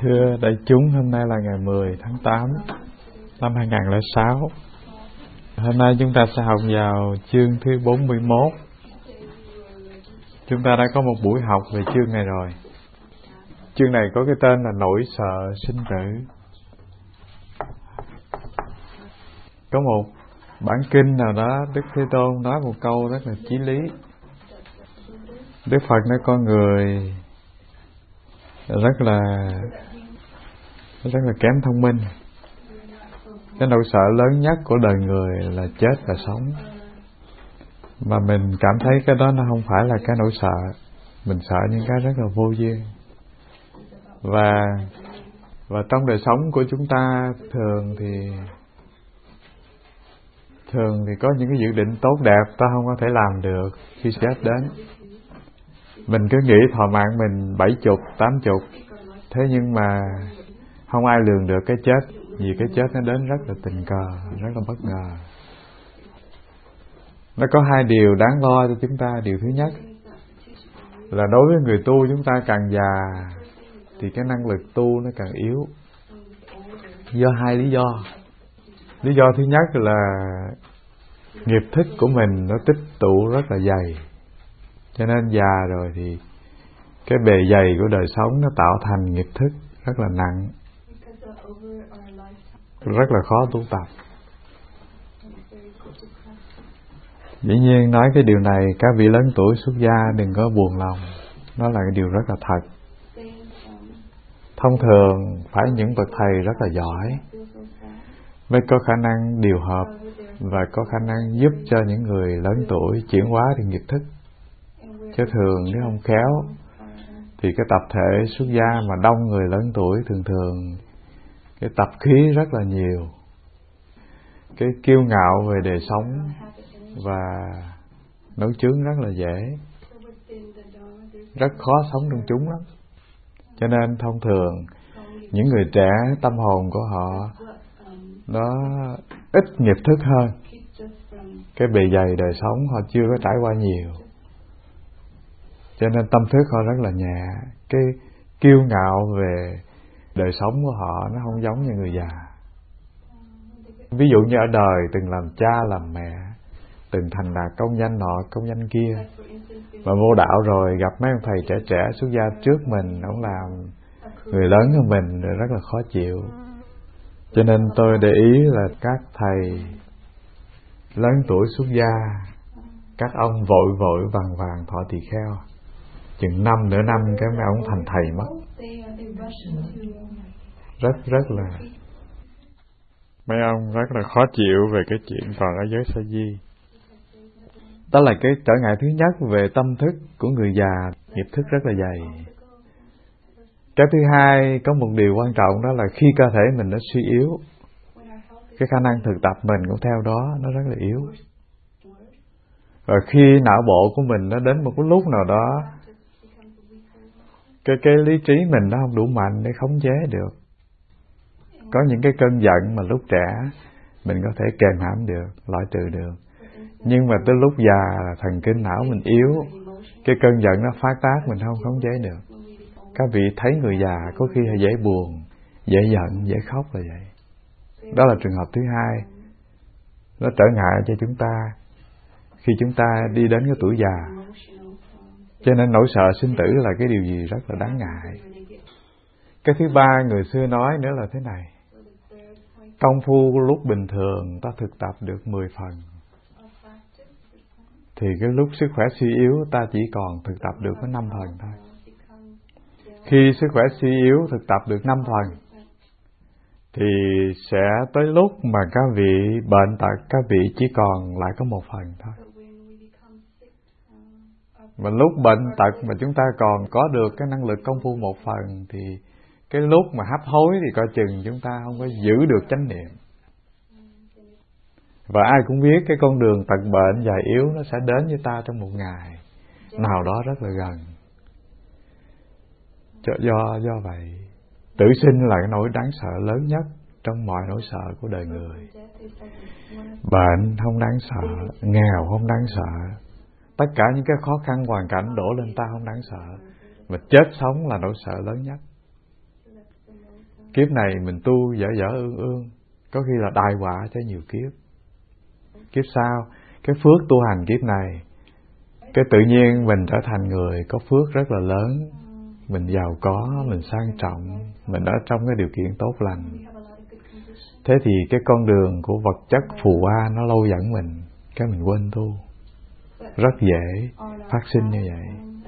Thưa đại chúng, hôm nay là ngày 10 tháng 8 năm 2006. Hôm nay chúng ta sẽ học vào chương thứ 41. Chúng ta đã có một buổi học về chương này rồi. Chương này có cái tên là nỗi sợ sinh tử. Có một bản kinh nào đó, Đức Thế Tôn nói một câu rất là chí lý. Đức Phật nói con người rất là kém thông minh. Cái nỗi sợ lớn nhất của đời người là chết và sống. Mà mình cảm thấy cái đó nó không phải là cái nỗi sợ. Mình sợ những cái rất là vô duyên. Và trong đời sống của chúng ta thường thì có những cái dự định tốt đẹp ta không có thể làm được khi chết đến. Mình cứ nghĩ thọ mạng mình 70, 80, thế nhưng mà không ai lường được cái chết, vì cái chết nó đến rất là tình cờ, rất là bất ngờ. Nó có hai điều đáng lo cho chúng ta. Điều thứ nhất là đối với người tu, chúng ta càng già thì cái năng lực tu nó càng yếu, do hai lý do. Lý do thứ nhất là nghiệp thức của mình nó tích tụ rất là dày, cho nên già rồi thì cái bề dày của đời sống nó tạo thành nghiệp thức rất là nặng, rất là khó tu tập. Dĩ nhiên nói cái điều này, các vị lớn tuổi xuất gia đừng có buồn lòng, nó là cái điều rất là thật. Thông thường phải những bậc thầy rất là giỏi mới có khả năng điều hợp và có khả năng giúp cho những người lớn tuổi chuyển hóa được nghiệp thức. Chứ thường nếu không khéo thì cái tập thể xuất gia mà đông người lớn tuổi thường cái tập khí rất là nhiều, cái kiêu ngạo về đời sống và nấu chướng rất là dễ, rất khó sống trong chúng lắm. Cho nên thông thường những người trẻ tâm hồn của họ nó ít nghiệp thức hơn, cái bề dày đời sống họ chưa có trải qua nhiều, cho nên tâm thức họ rất là nhẹ. Cái kiêu ngạo về đời sống của họ nó không giống như người già. Ví dụ như ở đời từng làm cha làm mẹ, từng thành đạt công danh nọ công danh kia, mà vô đạo rồi gặp mấy ông thầy trẻ xuất gia trước mình, ông làm người lớn hơn mình rồi rất là khó chịu. Cho nên tôi để ý là các thầy lớn tuổi xuất gia, các ông vội vàng thọ tỳ kheo, chừng nửa năm cái mấy ông thành thầy mất. Rất là mấy ông rất là khó chịu về cái chuyện còn ở giới sa di. Đó là cái trở ngại thứ nhất về tâm thức của người già, nghiệp thức rất là dày. Cái thứ hai, có một điều quan trọng, đó là khi cơ thể mình nó suy yếu, cái khả năng thực tập mình cũng theo đó nó rất là yếu. Và khi não bộ của mình nó đến một cái lúc nào đó, cái lý trí mình nó không đủ mạnh để khống chế được. Có những cái cơn giận mà lúc trẻ mình có thể kềm hãm được, loại trừ được. Nhưng mà tới lúc già là thần kinh não mình yếu, cái cơn giận nó phát tác mình không khống chế được. Các vị thấy người già có khi dễ buồn, dễ giận, dễ khóc là vậy. Đó là trường hợp thứ hai. Nó trở ngại cho chúng ta khi chúng ta đi đến cái tuổi già. Cho nên nỗi sợ sinh tử là cái điều gì rất là đáng ngại. Cái thứ ba người xưa nói nữa là thế này: công phu lúc bình thường ta thực tập được 10 phần, thì cái lúc sức khỏe suy yếu ta chỉ còn thực tập được có 5 phần thôi. Khi sức khỏe suy yếu thực tập được 5 phần thì sẽ tới lúc mà các vị bệnh tật, các vị chỉ còn lại có 1 phần thôi. Mà lúc bệnh tật mà chúng ta còn có được cái năng lực công phu 1 phần thì cái lúc mà hấp hối thì coi chừng chúng ta không có giữ được chánh niệm. Và ai cũng biết cái con đường tật bệnh già yếu nó sẽ đến với ta trong một ngày nào đó rất là gần. Do vậy, tử sinh là cái nỗi đáng sợ lớn nhất trong mọi nỗi sợ của đời người. Bệnh không đáng sợ, nghèo không đáng sợ, tất cả những cái khó khăn hoàn cảnh đổ lên ta không đáng sợ, mà chết sống là nỗi sợ lớn nhất. Kiếp này mình tu dở dở ương ương, có khi là đại họa cho nhiều kiếp. Kiếp sau, cái phước tu hành kiếp này, cái tự nhiên mình trở thành người có phước rất là lớn. Mình giàu có, mình sang trọng, mình ở trong cái điều kiện tốt lành. Thế thì cái con đường của vật chất phù hoa nó lâu dẫn mình, cái mình quên tu. Rất dễ phát sinh như vậy.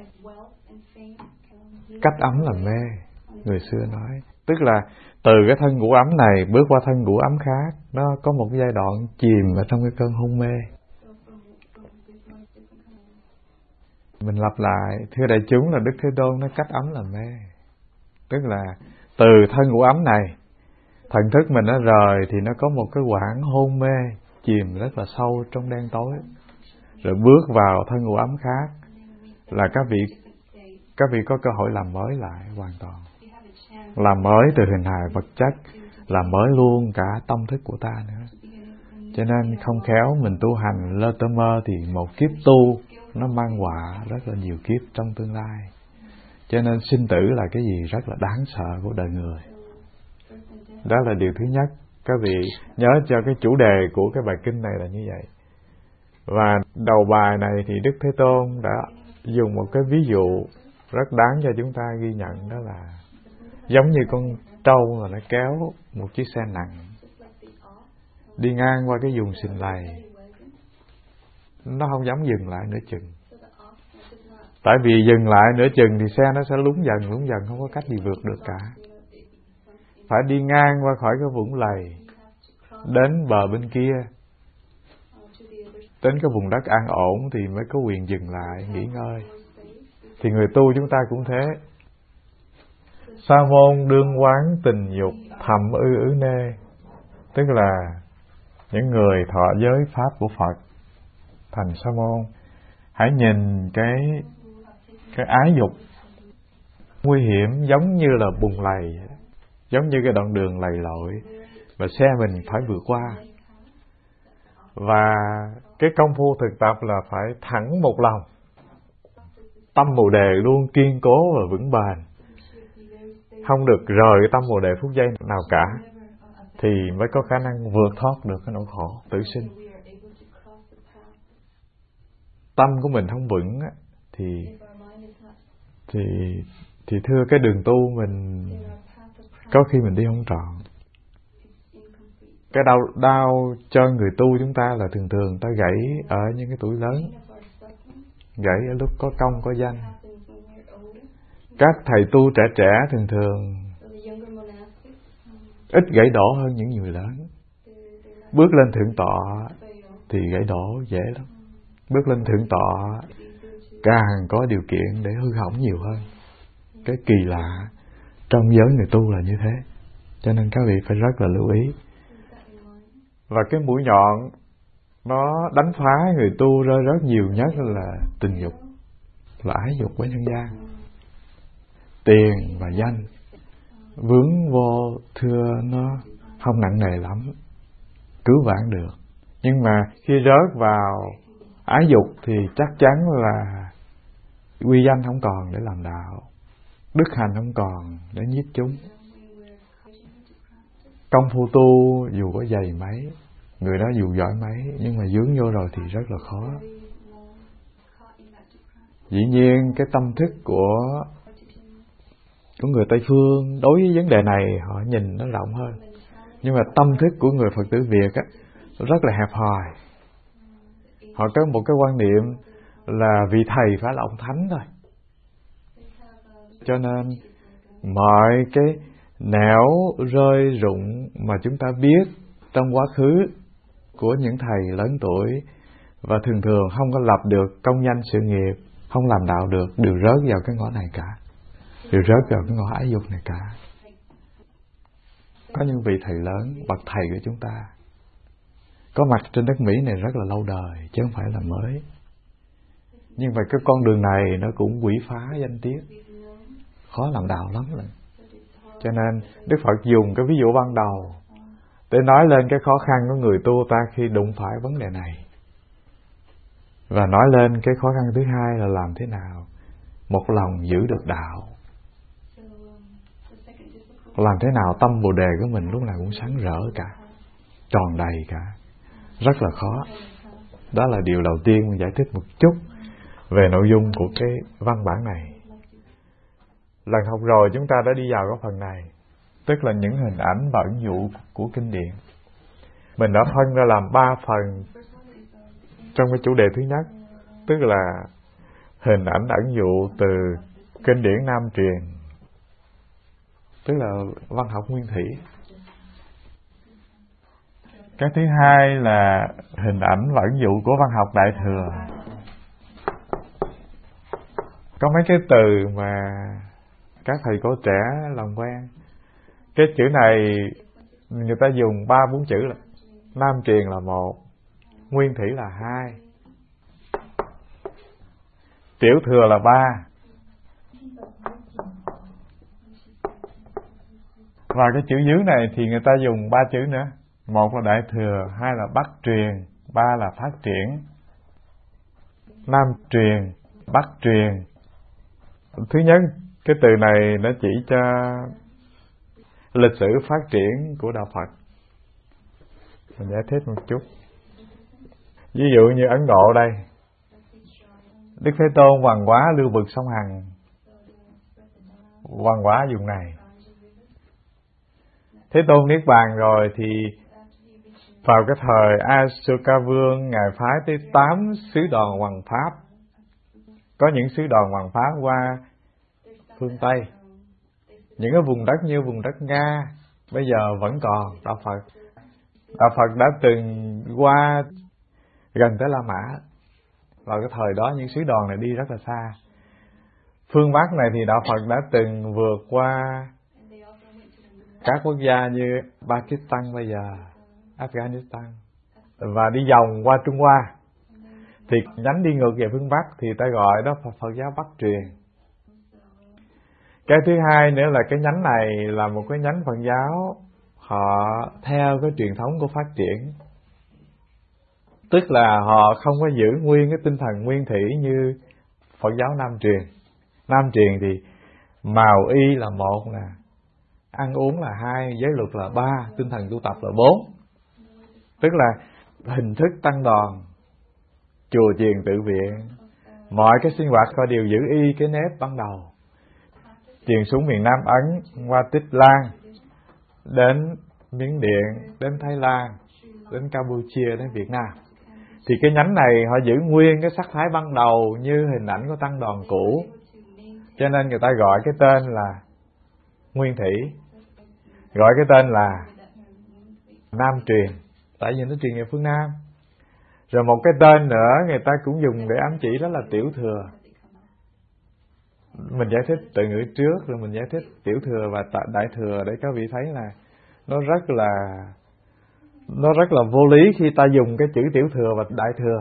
Cách ấm là mê, người xưa nói. Tức là từ cái thân ngũ ấm này bước qua thân ngũ ấm khác, nó có một cái giai đoạn chìm ở trong cái cơn hôn mê. Mình lặp lại, thưa đại chúng, là Đức Thế Tôn nói cách ấm là mê. Tức là từ thân ngũ ấm này, thần thức mình nó rời thì nó có một cái quãng hôn mê chìm rất là sâu trong đen tối. Rồi bước vào thân ngũ ấm khác là các vị có cơ hội làm mới lại hoàn toàn. Làm mới từ hình hài vật chất, làm mới luôn cả tâm thức của ta nữa. Cho nên không khéo mình tu hành lơ tơ mơ thì một kiếp tu nó mang họa rất là nhiều kiếp trong tương lai. Cho nên sinh tử là cái gì rất là đáng sợ của đời người. Đó là điều thứ nhất. Các vị nhớ cho cái chủ đề của cái bài kinh này là như vậy. Và đầu bài này thì Đức Thế Tôn đã dùng một cái ví dụ rất đáng cho chúng ta ghi nhận, đó là giống như con trâu mà nó kéo một chiếc xe nặng đi ngang qua cái vùng sình lầy, nó không dám dừng lại nửa chừng. Tại vì dừng lại nửa chừng thì xe nó sẽ lún dần, không có cách gì vượt được cả. Phải đi ngang qua khỏi cái vũng lầy, đến bờ bên kia, đến cái vùng đất an ổn thì mới có quyền dừng lại, nghỉ ngơi. Thì người tu chúng ta cũng thế. Sa môn đương quán tình dục, thầm ư nê. Tức là những người thọ giới pháp của Phật thành sa môn, hãy nhìn cái ái dục nguy hiểm giống như là bùn lầy, giống như cái đoạn đường lầy lội và xe mình phải vượt qua. Và cái công phu thực tập là phải thẳng một lòng, tâm Bồ Đề luôn kiên cố và vững bền, không được rời cái tâm Bồ Đề phút giây nào cả, thì mới có khả năng vượt thoát được cái nỗi khổ tử sinh. Tâm của mình không vững thì thưa cái đường tu mình có khi mình đi không trọn. Cái đau cho người tu chúng ta là thường ta gãy ở những cái tuổi lớn, gãy ở lúc có công có danh. Các thầy tu trẻ thường ít gãy đổ hơn những người lớn. Bước lên thượng tọa thì gãy đổ dễ lắm. Bước lên thượng tọa càng có điều kiện để hư hỏng nhiều hơn. Cái kỳ lạ trong giới người tu là như thế. Cho nên các vị phải rất là lưu ý. Và cái mũi nhọn nó đánh phá người tu rơi rất nhiều nhất là tình dục, là ái dục của nhân gian. Tiền và danh vướng vô thưa nó không nặng nề lắm, cứu vãn được. Nhưng mà khi rớt vào ái dục thì chắc chắn là uy danh không còn để làm đạo, đức hành không còn để nhiếp chúng. Công phu tu dù có dày mấy, người đó dù giỏi mấy, nhưng mà dướng vô rồi thì rất là khó. Dĩ nhiên cái tâm thức của người Tây Phương đối với vấn đề này họ nhìn nó rộng hơn. Nhưng mà tâm thức của người Phật tử Việt á, rất là hẹp hòi. Họ có một cái quan niệm là vị thầy phải là ông thánh thôi. Cho nên mọi cái nẻo rơi rụng mà chúng ta biết trong quá khứ của những thầy lớn tuổi và thường không có lập được công danh sự nghiệp, không làm đạo được, đều rớt vào cái ngõ này cả, đều rớt vào cái ngõ ái dục này cả. Có những vị thầy lớn, bậc thầy của chúng ta có mặt trên đất Mỹ này rất là lâu đời, chứ không phải là mới. Nhưng mà cái con đường này nó cũng quỷ phá danh tiếng, khó làm đạo lắm rồi. Cho nên Đức Phật dùng cái ví dụ ban đầu để nói lên cái khó khăn của người tu ta khi đụng phải vấn đề này. Và nói lên cái khó khăn thứ hai là làm thế nào một lòng giữ được đạo. làm thế nào tâm Bồ Đề của mình lúc nào cũng sáng rỡ cả, tròn đầy cả, rất là khó. Đó là điều đầu tiên mình giải thích một chút về nội dung của cái văn bản này. Lần học rồi chúng ta đã đi vào cái phần này, tức là những hình ảnh và ẩn dụ của kinh điển. Mình đã phân ra làm 3 phần trong cái chủ đề thứ nhất, tức là hình ảnh ẩn dụ từ kinh điển Nam truyền, tức là văn học nguyên thủy. Cái thứ hai là hình ảnh và ẩn dụ của văn học Đại thừa. Có mấy cái từ mà các thầy cô trẻ làm quen. Cái chữ này người ta dùng 3-4 chữ là Nam truyền là 1, nguyên thủy là 2, tiểu thừa là 3. Và cái chữ dưới này thì người ta dùng 3 chữ nữa. 1 là Đại thừa, 2 là Bắc truyền, 3 là phát triển. Nam truyền, Bắc truyền. Thứ nhất, cái từ này nó chỉ cho lịch sử phát triển của đạo Phật. Mình giải thích một chút. Ví dụ như Ấn Độ đây, Đức Thế Tôn hoàng hóa lưu vực sông Hằng, hoàng hóa vùng này. Thế Tôn niết bàn rồi thì vào cái thời Asoka Vương, ngài phái tới 8 sứ đoàn hoằng pháp. Có những sứ đoàn hoằng pháp qua phương Tây, những cái vùng đất như vùng đất Nga bây giờ vẫn còn đạo Phật. Đạo Phật đã từng qua gần tới La Mã. Vào cái thời đó những sứ đoàn này đi rất là xa. Phương Bắc này thì đạo Phật đã từng vượt qua các quốc gia như Pakistan bây giờ, Afghanistan, và đi vòng qua Trung Hoa. Thì nhánh đi ngược về phương Bắc thì ta gọi đó là Phật giáo Bắc truyền. Cái thứ hai nữa là cái nhánh này là một cái nhánh Phật giáo họ theo cái truyền thống của phát triển, tức là họ không có giữ nguyên cái tinh thần nguyên thủy như Phật giáo Nam truyền. Nam truyền thì màu y là 1 nè, ăn uống là 2, giới luật là 3, tinh thần tu tập là 4. Tức là hình thức tăng đoàn, chùa chiền tự viện, mọi cái sinh hoạt họ đều giữ y cái nếp ban đầu. Truyền xuống miền Nam Ấn, qua Tích Lan, đến Miến Điện, đến Thái Lan, đến Campuchia, đến Việt Nam. Thì cái nhánh này họ giữ nguyên cái sắc thái ban đầu như hình ảnh của tăng đoàn cũ, cho nên người ta gọi cái tên là nguyên thủy, gọi cái tên là Nam truyền, tại vì nó truyền về phương Nam. Rồi một cái tên nữa người ta cũng dùng để ám chỉ, đó là tiểu thừa. Mình giải thích từ ngữ trước rồi mình giải thích tiểu thừa và đại thừa để các vị thấy là nó rất là vô lý khi ta dùng cái chữ tiểu thừa và đại thừa.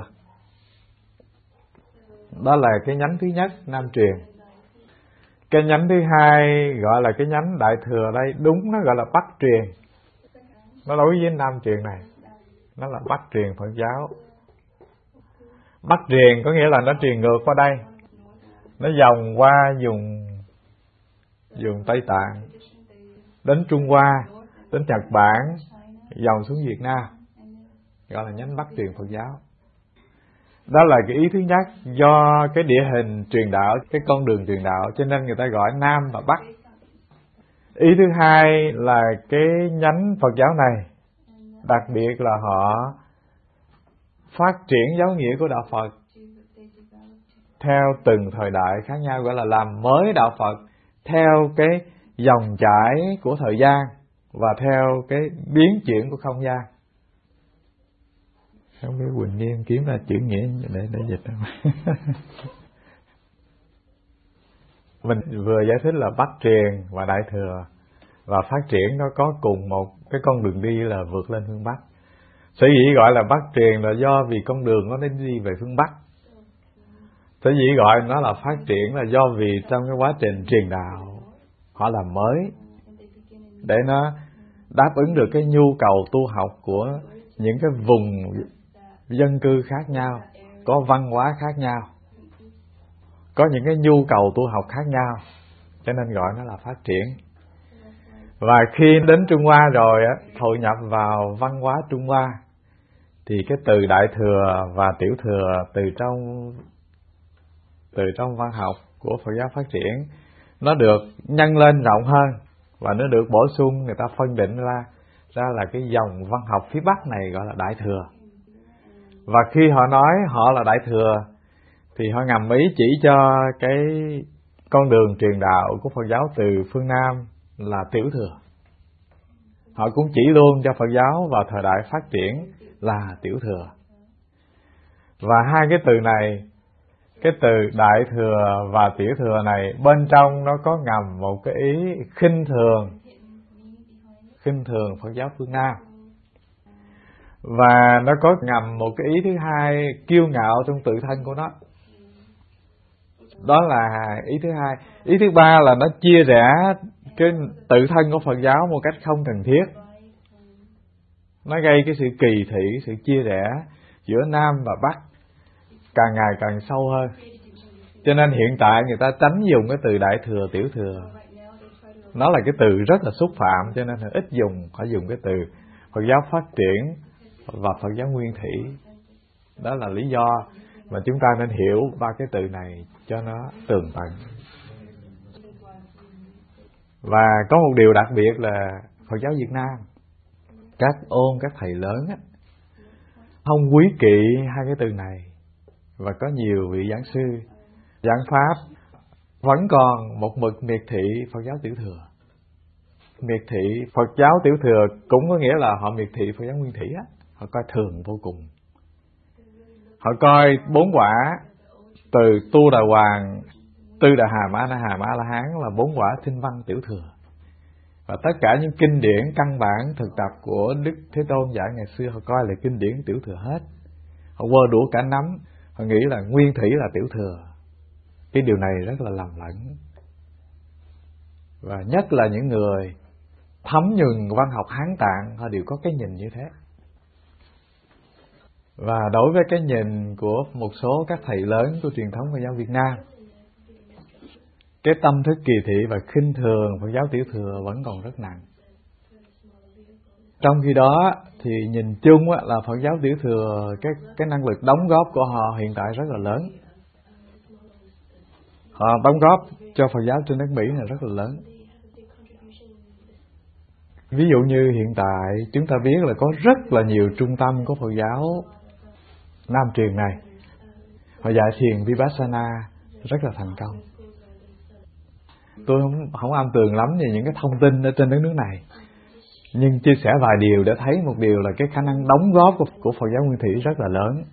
Đó là cái nhánh thứ nhất, Nam truyền. Cái nhánh thứ hai gọi là cái nhánh đại thừa đây, đúng nó gọi là Bắc truyền. Nó đối với Nam truyền này, nó là Bắc truyền Phật giáo. Bắc truyền có nghĩa là nó truyền ngược qua đây, nó vòng qua vùng Tây Tạng, đến Trung Hoa, đến Nhật Bản, vòng xuống Việt Nam, gọi là nhánh Bắc truyền Phật giáo. Đó là cái ý thứ nhất, do cái địa hình truyền đạo, cái con đường truyền đạo, cho nên người ta gọi Nam và Bắc. Ý thứ hai là cái nhánh Phật giáo này, đặc biệt là họ phát triển giáo nghĩa của đạo Phật theo từng thời đại khác nhau, gọi là làm mới đạo Phật theo cái dòng chảy của thời gian và theo cái biến chuyển của không gian. Không biết Quỳnh Niên kiếm ra chữ nghĩa để dịch không? Mình vừa giải thích là Bắc truyền và đại thừa, và phát triển nó có cùng một cái con đường đi là vượt lên phương Bắc. Sở dĩ gọi là Bắc truyền là do vì con đường nó đến đi về phương Bắc. Sở dĩ gọi nó là phát triển là do vì trong cái quá trình truyền đạo họ làm mới để nó đáp ứng được cái nhu cầu tu học của những cái vùng dân cư khác nhau, có văn hóa khác nhau, có những cái nhu cầu tu học khác nhau, cho nên gọi nó là phát triển. Và khi đến Trung Hoa rồi á, hội nhập vào văn hóa Trung Hoa, thì cái từ Đại Thừa và Tiểu Thừa từ trong văn học của Phật giáo phát triển, nó được nhân lên rộng hơn và nó được bổ sung, người ta phân định ra là cái dòng văn học phía Bắc này gọi là Đại Thừa. Và khi họ nói họ là Đại Thừa thì họ ngầm ý chỉ cho cái con đường truyền đạo của Phật giáo từ phương Nam là Tiểu Thừa. Họ cũng chỉ luôn cho Phật giáo vào thời đại phát triển là Tiểu Thừa. Và hai cái từ này, cái từ Đại Thừa và Tiểu Thừa này, bên trong nó có ngầm một cái ý khinh thường Phật giáo phương Nam. Và nó có ngầm một cái ý thứ hai, kiêu ngạo trong tự thân của nó. Đó là ý thứ hai. Ý thứ ba là nó chia rẽ cái tự thân của Phật giáo một cách không cần thiết. Nó gây cái sự kỳ thị, sự chia rẽ giữa Nam và Bắc càng ngày càng sâu hơn. Cho nên hiện tại người ta tránh dùng cái từ Đại Thừa, Tiểu Thừa. Nó là cái từ rất là xúc phạm, cho nên là ít dùng, phải dùng cái từ Phật giáo phát triển và Phật giáo nguyên thủy. Đó là lý do mà chúng ta nên hiểu ba cái từ này cho nó tường tận. Và có một điều đặc biệt là Phật giáo Việt Nam, các thầy lớn á, không quý kỵ hai cái từ này. Và có nhiều vị giảng sư, giảng pháp vẫn còn một mực miệt thị Phật giáo Tiểu Thừa. Miệt thị Phật giáo Tiểu Thừa cũng có nghĩa là họ miệt thị Phật giáo Nguyên Thủy á. Họ coi thường vô cùng. Họ coi 4 quả từ Tu Đà Hoàng, Tư Đà Hàm, A Na Hàm, A La Hán là 4 quả Tinh Văn Tiểu Thừa. Và tất cả những kinh điển căn bản thực tập của Đức Thế Tôn dạy ngày xưa, họ coi là kinh điển Tiểu Thừa hết. Họ quơ đũa cả nắm, họ nghĩ là Nguyên Thủy là Tiểu Thừa. Cái điều này rất là lầm lẫn. Và nhất là những người thấm nhuần văn học Hán Tạng, họ đều có cái nhìn như thế. Và đối với cái nhìn của một số các thầy lớn của truyền thống Phật giáo Việt Nam, cái tâm thức kỳ thị và khinh thường Phật giáo Tiểu Thừa vẫn còn rất nặng. Trong khi đó thì nhìn chung là Phật giáo Tiểu Thừa, cái năng lực đóng góp của họ hiện tại rất là lớn. Họ đóng góp cho Phật giáo trên đất Mỹ là rất là lớn. Ví dụ như hiện tại chúng ta biết là có rất là nhiều trung tâm của Phật giáo Nam truyền này, họ dạy thiền Vipassana rất là thành công. Tôi không am tường lắm về những cái thông tin ở trên đất nước này, nhưng chia sẻ vài điều để thấy một điều là cái khả năng đóng góp của Phật giáo Nguyên Thủy rất là lớn.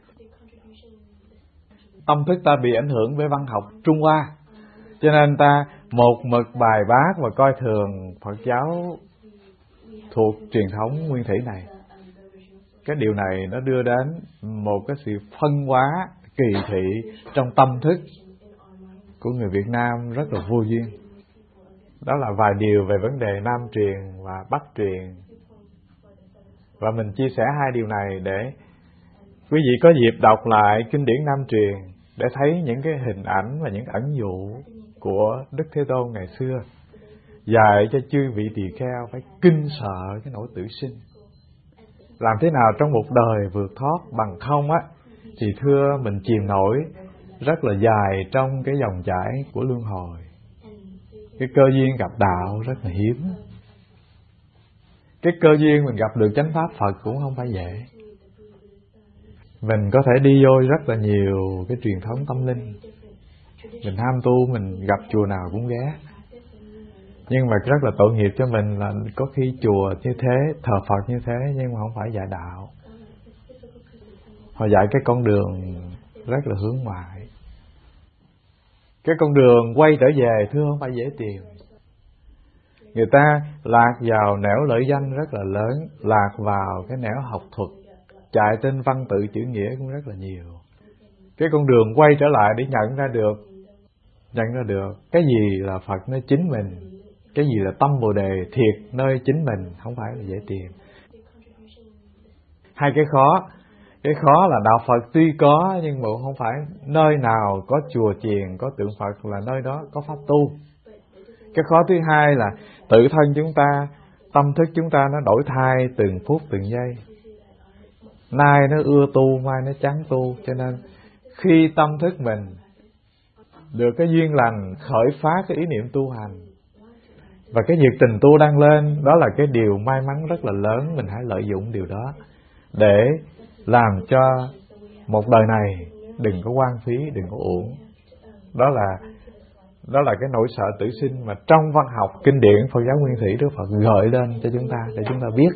Tâm thức ta bị ảnh hưởng với văn học Trung Hoa, cho nên ta một mực bài bác và coi thường Phật giáo thuộc truyền thống Nguyên Thủy này. Cái điều này nó đưa đến một cái sự phân hóa kỳ thị trong tâm thức của người Việt Nam rất là vô duyên. Đó là vài điều về vấn đề Nam truyền và Bắc truyền. Và mình chia sẻ hai điều này để quý vị có dịp đọc lại kinh điển Nam truyền để thấy những cái hình ảnh và những ẩn dụ của Đức Thế Tôn ngày xưa, dạy cho chư vị tỳ kheo phải kinh sợ cái nỗi tử sinh. Làm thế nào trong một đời vượt thoát, bằng không á thì thưa mình chìm nổi rất là dài trong cái dòng chảy của luân hồi. Cái cơ duyên gặp đạo rất là hiếm. Cái cơ duyên mình gặp được chánh pháp Phật cũng không phải dễ. Mình có thể đi vô rất là nhiều cái truyền thống tâm linh, mình ham tu, mình gặp chùa nào cũng ghé. Nhưng mà rất là tội nghiệp cho mình là có khi chùa như thế, thờ Phật như thế, nhưng mà không phải dạy đạo. Họ dạy cái con đường rất là hướng ngoại. Cái con đường quay trở về thưa không phải dễ tìm. Người ta lạc vào nẻo lợi danh rất là lớn, lạc vào cái nẻo học thuật, chạy trên văn tự chữ nghĩa cũng rất là nhiều. Cái con đường quay trở lại để nhận ra được cái gì là Phật nơi chính mình, cái gì là tâm Bồ Đề thiệt nơi chính mình, không phải là dễ tìm. Hai cái khó là đạo Phật tuy có nhưng mà không phải nơi nào có chùa chiền, có tượng Phật là nơi đó có pháp tu. Cái khó thứ hai là tự thân chúng ta, tâm thức chúng ta nó đổi thay từng phút từng giây. Nay nó ưa tu, mai nó chán tu. Cho nên khi tâm thức mình được cái duyên lành, khởi phát cái ý niệm tu hành và cái nhiệt tình tu đang lên, đó là cái điều may mắn rất là lớn. Mình hãy lợi dụng điều đó để làm cho một đời này đừng có hoang phí, đừng có uổng. Đó là cái nỗi sợ tử sinh mà trong văn học kinh điển Phật giáo Nguyên Thủy Đức Phật gợi lên cho chúng ta để chúng ta biết.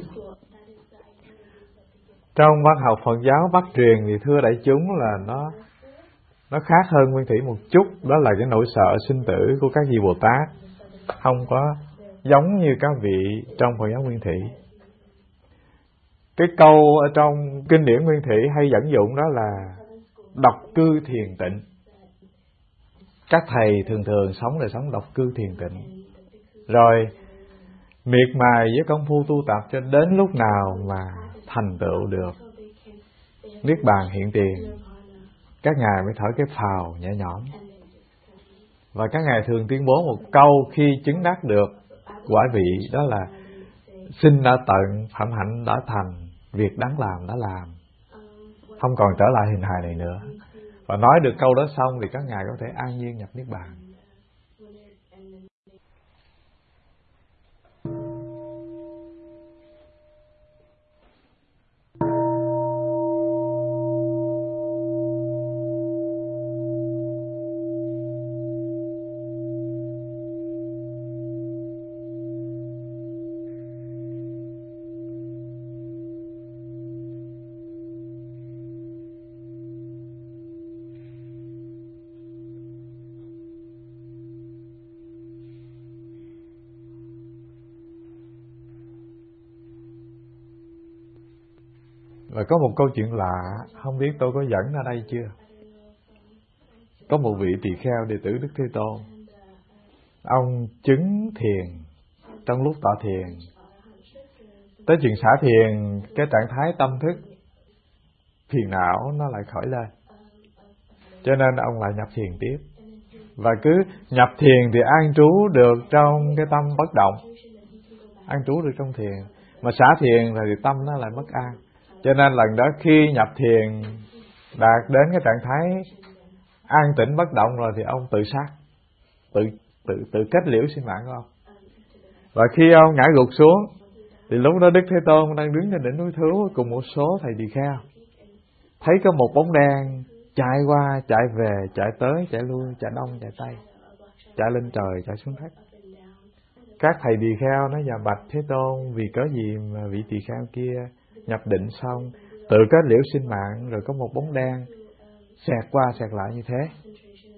Trong văn học Phật giáo Bắc truyền thì thưa đại chúng là nó khác hơn Nguyên Thủy một chút. Đó là cái nỗi sợ sinh tử của các vị Bồ Tát không có giống như các vị trong Phật giáo Nguyên Thủy. Cái câu ở trong kinh điển Nguyên Thủy hay dẫn dụng đó là độc cư thiền tịnh. Các thầy thường sống đời sống độc cư thiền tịnh, rồi miệt mài với công phu tu tập cho đến lúc nào mà thành tựu được niết bàn hiện tiền, các ngài mới thở cái phào nhẹ nhõm. Và các ngài thường tuyên bố một câu khi chứng đắc được quả vị, đó là sinh đã tận, phẩm hạnh đã thành, việc đáng làm đã làm, không còn trở lại hình hài này nữa. Và nói được câu đó xong thì các ngài có thể an nhiên nhập niết bàn. Và có một câu chuyện lạ, không biết tôi có dẫn ra đây chưa? Có một vị tỳ kheo đệ tử Đức Thế Tôn. Ông chứng thiền trong lúc tọa thiền. Tới chuyện xả thiền, cái trạng thái tâm thức phiền não nó lại khởi lên. Cho nên ông lại nhập thiền tiếp. Và cứ nhập thiền thì an trú được trong cái tâm bất động, an trú được trong thiền. Mà xả thiền thì tâm nó lại bất an. Cho nên lần đó khi nhập thiền đạt đến cái trạng thái an tĩnh bất động rồi thì ông tự sát, tự kết liễu sinh mạng của ông. Và khi ông ngã gục xuống thì lúc đó Đức Thế Tôn đang đứng trên đỉnh núi Thứu cùng một số thầy tỳ kheo, thấy có một bóng đen chạy qua chạy về, chạy tới chạy lui, chạy đông chạy tây, chạy lên trời chạy xuống đất. Các thầy tỳ kheo nói: dạ bạch Thế Tôn, vì cớ gì mà vị tỳ kheo kia nhập định xong tự kết liễu sinh mạng, rồi có một bóng đen xẹt qua xẹt lại như thế?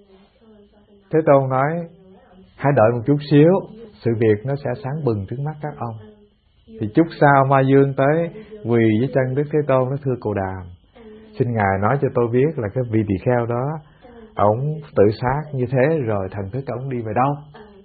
Thế Tôn nói: hãy đợi một chút xíu, sự việc nó sẽ sáng bừng trước mắt các ông. Thì chút sau Ma Dương tới quỳ với chân Đức Thế Tôn, nó: thưa Cồ Đàm, xin ngài nói cho tôi biết là cái vị tỳ kheo đó ổng tự sát như thế rồi thần thức ổng đi về đâu?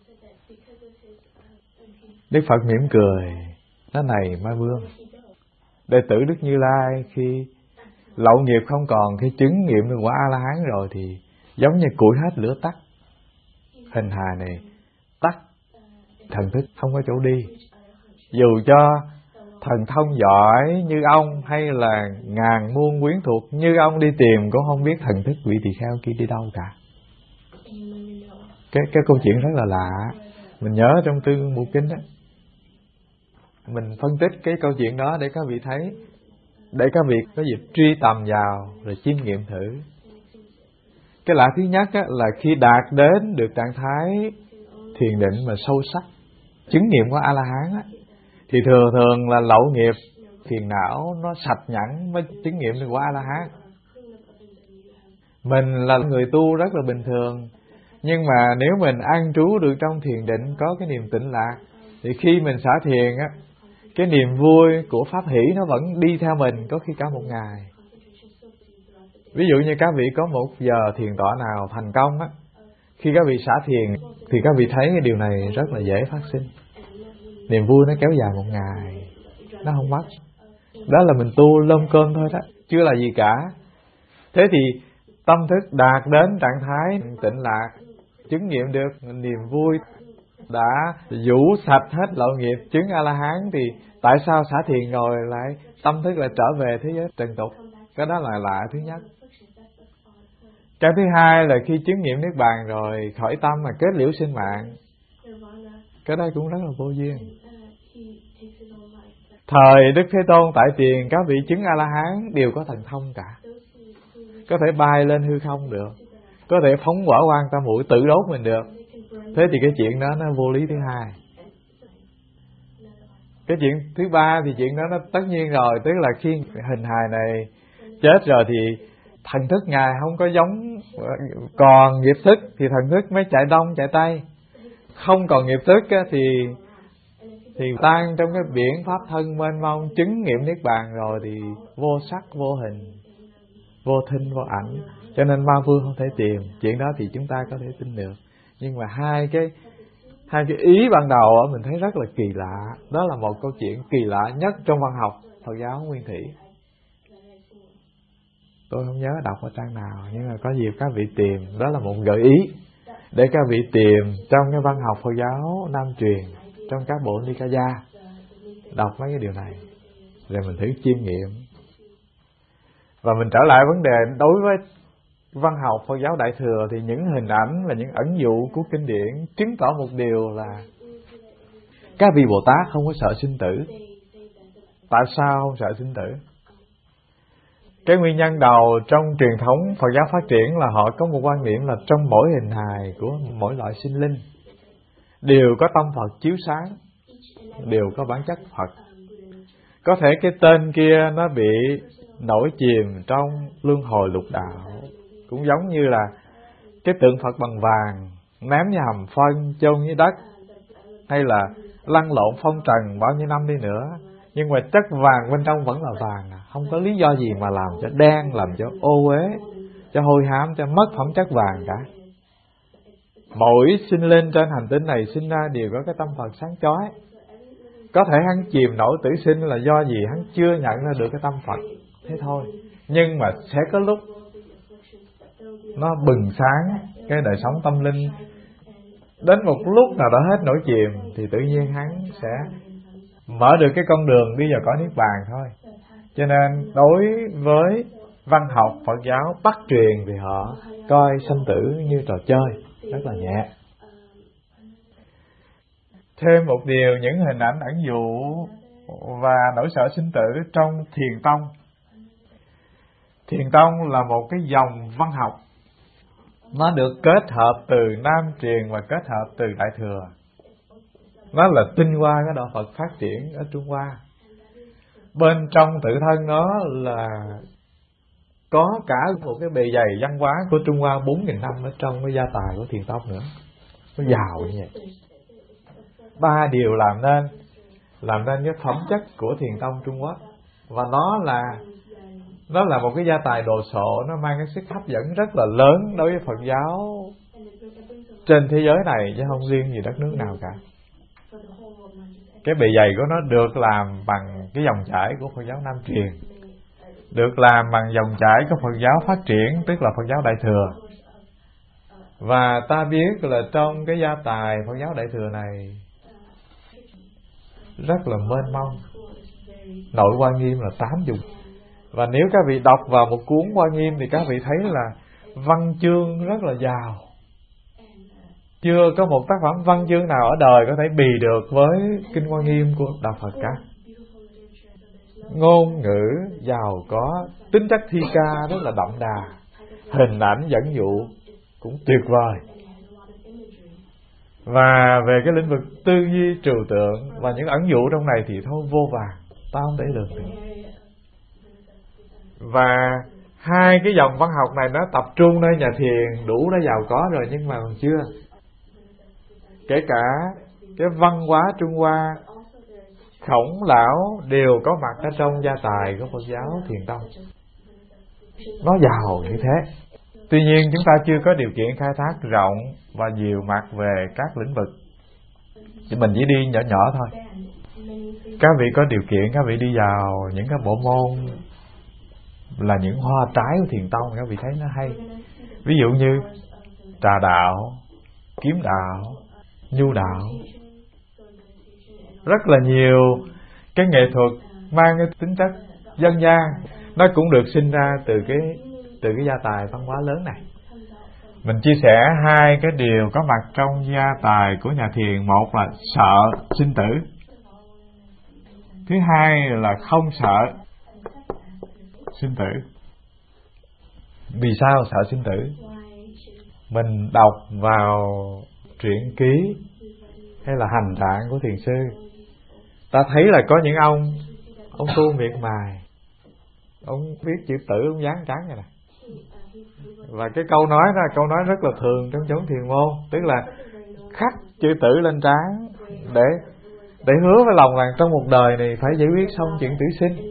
Đức Phật mỉm cười nói: này Ma Vương, đệ tử Đức Như Lai khi lậu nghiệp không còn, khi chứng nghiệm được quả A-la-hán rồi thì giống như củi hết lửa tắt. Hình hài này tắt, thần thức không có chỗ đi. Dù cho thần thông giỏi như ông hay là ngàn muôn quyến thuộc như ông đi tìm cũng không biết thần thức vị tỳ kheo kia đi đâu cả. Cái câu chuyện rất là lạ. Mình nhớ trong Tương Bộ Kinh đó, mình phân tích cái câu chuyện đó để các vị thấy, để các vị có dịp truy tầm vào rồi chiêm nghiệm thử. Cái lạ thứ nhất á, là khi đạt đến được trạng thái thiền định mà sâu sắc, chứng nghiệm của A-la-hán á, thì thường là lậu nghiệp phiền não nó sạch nhẵn mới chứng nghiệm được quả A-la-hán. Mình là người tu rất là bình thường, nhưng mà nếu mình an trú được trong thiền định, có cái niềm tĩnh lạc, thì khi mình xả thiền á, cái niềm vui của pháp hỷ nó vẫn đi theo mình, có khi cả một ngày. Ví dụ như các vị có một giờ thiền tọa nào thành công á, khi các vị xả thiền thì các vị thấy cái điều này rất là dễ phát sinh. Niềm vui nó kéo dài một ngày, nó không mất. Đó là mình tu lơm cơm thôi đó, chưa là gì cả. Thế thì tâm thức đạt đến trạng thái tịnh lạc, chứng nghiệm được niềm vui đã vũ sạch hết lậu nghiệp chứng A-la-hán thì tại sao xả thiền rồi lại tâm thức lại trở về thế giới trần tục? Cái đó là lạ thứ nhất. Cái thứ hai là khi chứng nghiệm niết bàn rồi khỏi tâm mà kết liễu sinh mạng. Cái đó cũng rất là vô duyên. Thời Đức Thế Tôn tại tiền, các vị chứng A-la-hán đều có thần thông cả, có thể bay lên hư không được, có thể phóng hỏa quang tam muội tự đốt mình được. Thế thì cái chuyện đó nó vô lý thứ hai. Cái chuyện thứ ba thì chuyện đó nó tất nhiên rồi, tức là khi hình hài này chết rồi thì thần thức Ngài không có giống, còn nghiệp thức thì thần thức mới chạy đông chạy tây. Không còn nghiệp thức thì tan trong cái biển pháp thân mênh mông, chứng nghiệm niết bàn rồi thì vô sắc vô hình, vô thinh vô ảnh, cho nên ma vương không thể tìm. Chuyện đó thì chúng ta có thể tin được. Nhưng mà hai cái ý ban đầu mình thấy rất là kỳ lạ. Đó là một câu chuyện kỳ lạ nhất trong văn học Phật giáo Nguyên Thủy. Tôi không nhớ đọc ở trang nào, nhưng mà có dịp các vị tìm. Đó là một gợi ý để các vị tìm trong cái văn học Phật giáo Nam truyền, trong các bộ Nikaya, đọc mấy cái điều này rồi mình thử chiêm nghiệm. Và mình trở lại vấn đề, đối với văn học Phật giáo Đại Thừa thì những hình ảnh là những ẩn dụ của kinh điển chứng tỏ một điều là các vị Bồ Tát không có sợ sinh tử. Tại sao không sợ sinh tử? Cái nguyên nhân đầu trong truyền thống Phật giáo phát triển là họ có một quan niệm là trong mỗi hình hài của mỗi loại sinh linh đều có tâm Phật chiếu sáng, đều có bản chất Phật. Có thể cái tên kia nó bị nổi chìm trong luân hồi lục đạo, cũng giống như là cái tượng Phật bằng vàng ném như hầm phân chôn dưới đất, hay là lăn lộn phong trần bao nhiêu năm đi nữa, nhưng mà chất vàng bên trong vẫn là vàng, không có lý do gì mà làm cho đen, làm cho ô uế, cho hôi hám, cho mất phẩm chất vàng cả. Mỗi sinh linh trên hành tinh này sinh ra đều có cái tâm Phật sáng chói. Có thể hắn chìm nổi tử sinh là do gì hắn chưa nhận ra được cái tâm Phật, thế thôi. Nhưng mà sẽ có lúc nó bừng sáng cái đời sống tâm linh. Đến một lúc nào đó hết nổi chìm thì tự nhiên hắn sẽ mở được cái con đường đi vào cõi niết bàn thôi. Cho nên đối với văn học Phật giáo Bắc truyền thì họ coi sanh tử như trò chơi, rất là nhẹ. Thêm một điều, những hình ảnh ẩn dụ và nỗi sợ sinh tử trong Thiền Tông. Thiền Tông là một cái dòng văn học, nó được kết hợp từ Nam truyền và kết hợp từ Đại Thừa. Nó là tinh hoa cái đạo Phật phát triển ở Trung Hoa. Bên trong tự thân nó là có cả một cái bề dày văn hóa của Trung Hoa 4.000 năm ở trong cái gia tài của Thiền Tông nữa. Nó giàu như vậy. 3 điều làm nên cái phẩm chất của Thiền Tông Trung Quốc. Và nó là một cái gia tài đồ sộ, nó mang cái sức hấp dẫn rất là lớn đối với Phật giáo trên thế giới này, chứ không riêng gì đất nước nào cả. Cái bề dày của nó được làm bằng cái dòng chảy của Phật giáo Nam truyền, được làm bằng dòng chảy của Phật giáo phát triển, tức là Phật giáo Đại Thừa. Và ta biết là trong cái gia tài Phật giáo Đại Thừa này rất là mênh mông. Nội Hoa Nghiêm là 80. Và nếu các vị đọc vào một cuốn Hoa Nghiêm thì các vị thấy là văn chương rất là giàu. Chưa có một tác phẩm văn chương nào ở đời có thể bì được với Kinh Hoa Nghiêm của Đạo Phật cả. Ngôn ngữ giàu có, tính chất thi ca rất là đậm đà, hình ảnh dẫn dụ cũng tuyệt vời. Và về cái lĩnh vực tư duy trừu tượng và những ẩn dụ trong này thì thôi vô vàn, ta không thể lường được. Và hai cái dòng văn học này nó tập trung nơi nhà thiền đủ đã giàu có rồi, nhưng mà còn chưa. Kể cả cái văn hóa Trung Hoa, Khổng Lão đều có mặt ở trong gia tài của Phật giáo Thiền Tông. Nó giàu như thế. Tuy nhiên chúng ta chưa có điều kiện khai thác rộng và nhiều mặt về các lĩnh vực. Mình chỉ đi nhỏ nhỏ thôi. Các vị có điều kiện, các vị đi vào những cái bộ môn là những hoa trái của Thiền Tông, các vị thấy nó hay. Ví dụ như trà đạo, kiếm đạo, nhu đạo. Rất là nhiều cái nghệ thuật mang cái tính chất dân gian, nó cũng được sinh ra từ cái gia tài văn hóa lớn này. Mình chia sẻ hai cái điều có mặt trong gia tài của nhà thiền. Một là sợ sinh tử, thứ hai là không sợ sinh tử. Vì sao sợ sinh tử? Mình đọc vào truyện ký hay là hành trạng của thiền sư, ta thấy là có những ông tu miệt mài, ông viết chữ tử, ông dán trắng vậy nè. Và cái câu nói đó, câu nói rất là thường trong chốn thiền môn, tức là khắc chữ tử lên trán để hứa với lòng rằng trong một đời này phải giải quyết xong chuyện tử sinh.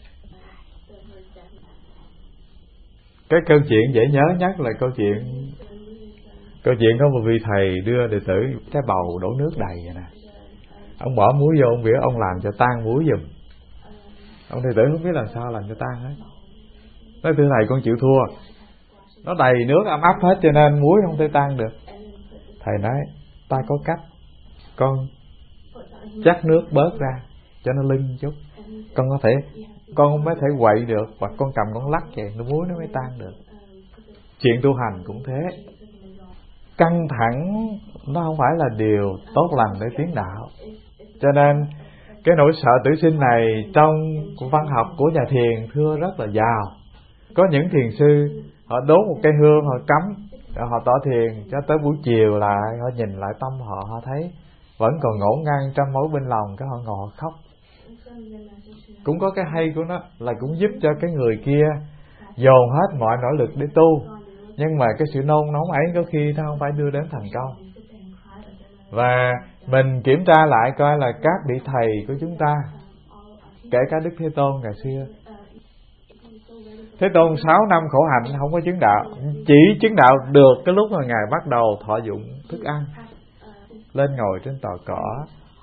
Cái câu chuyện dễ nhớ nhất là câu chuyện có một vị thầy đưa đệ tử cái bầu đổ nước đầy vậy nè. Ông bỏ muối vô, ông biểu ông làm cho tan muối giùm. Ông đệ tử không biết làm sao làm cho tan hết. Nói thưa thầy, con chịu thua. Nó đầy nước ấm áp hết cho nên muối không thể tan được. Thầy nói ta có cách, con chắc nước bớt ra cho nó lưng chút, con mới thể quậy được, hoặc con cầm con lắc vậy nó muối nó mới tan được. Chuyện tu hành cũng thế, căng thẳng nó không phải là điều tốt lành để tiến đạo. Cho nên cái nỗi sợ tử sinh này trong văn học của nhà thiền thưa rất là giàu. Có những thiền sư họ đốt một cây hương, họ cắm, họ tọa thiền cho tới buổi chiều lại, họ nhìn lại tâm họ thấy vẫn còn ngổn ngang trăm mối bên lòng, cái họ ngồi khóc. Cũng có cái hay của nó là cũng giúp cho cái người kia dồn hết mọi nỗ lực để tu, nhưng mà cái sự nôn nóng ấy có khi nó không phải đưa đến thành công. Và mình kiểm tra lại coi là các vị thầy của chúng ta, kể cả Đức Thế Tôn ngày xưa, Thế Tôn 6 năm khổ hạnh không có chứng đạo, chỉ chứng đạo được cái lúc mà Ngài bắt đầu thọ dụng thức ăn, lên ngồi trên tòa cỏ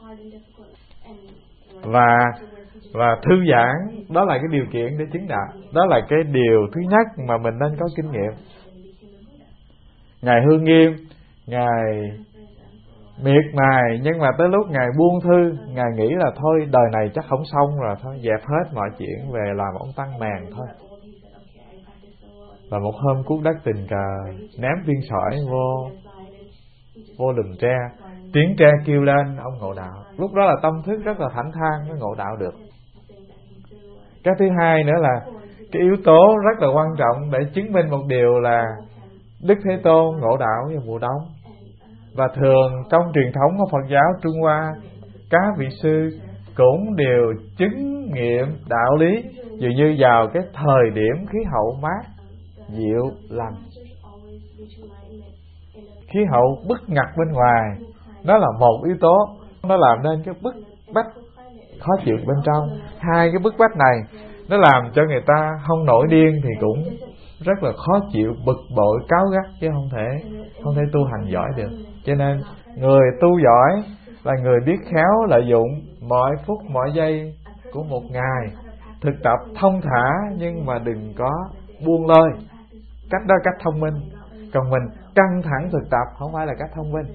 và thư giãn. Đó là cái điều kiện để chứng đạo. Đó là cái điều thứ nhất mà mình nên có kinh nghiệm. Ngài Hương Nghiêm, Ngài miệt mài, nhưng mà tới lúc Ngài buông thư, Ngài nghĩ là thôi đời này chắc không xong rồi, thôi dẹp hết mọi chuyện về làm ông tăng mèn thôi. Và một hôm cuốc đất tình cờ ném viên sỏi vô lùm tre, tiếng tre kêu lên, ông ngộ đạo. Lúc đó là tâm thức rất là thảnh thang, mới ngộ đạo được. Cái thứ hai nữa là cái yếu tố rất là quan trọng để chứng minh một điều là Đức Thế Tôn ngộ đạo vào mùa đông. Và thường trong truyền thống của Phật giáo Trung Hoa, các vị sư cũng đều chứng nghiệm đạo lý dường như vào cái thời điểm khí hậu mát, dịu, lành. Khí hậu bức ngặt bên ngoài, nó là một yếu tố, nó làm nên cái bức bách khó chịu bên trong. Hai cái bức bách này nó làm cho người ta không nổi điên thì cũng rất là khó chịu, bực bội, cáu gắt, chứ không thể tu hành giỏi được. Cho nên người tu giỏi là người biết khéo lợi dụng mọi phút mọi giây của một ngày, thực tập thông thả nhưng mà đừng có buông lơi. Cách đó cách thông minh. Còn mình căng thẳng thực tập không phải là cách thông minh.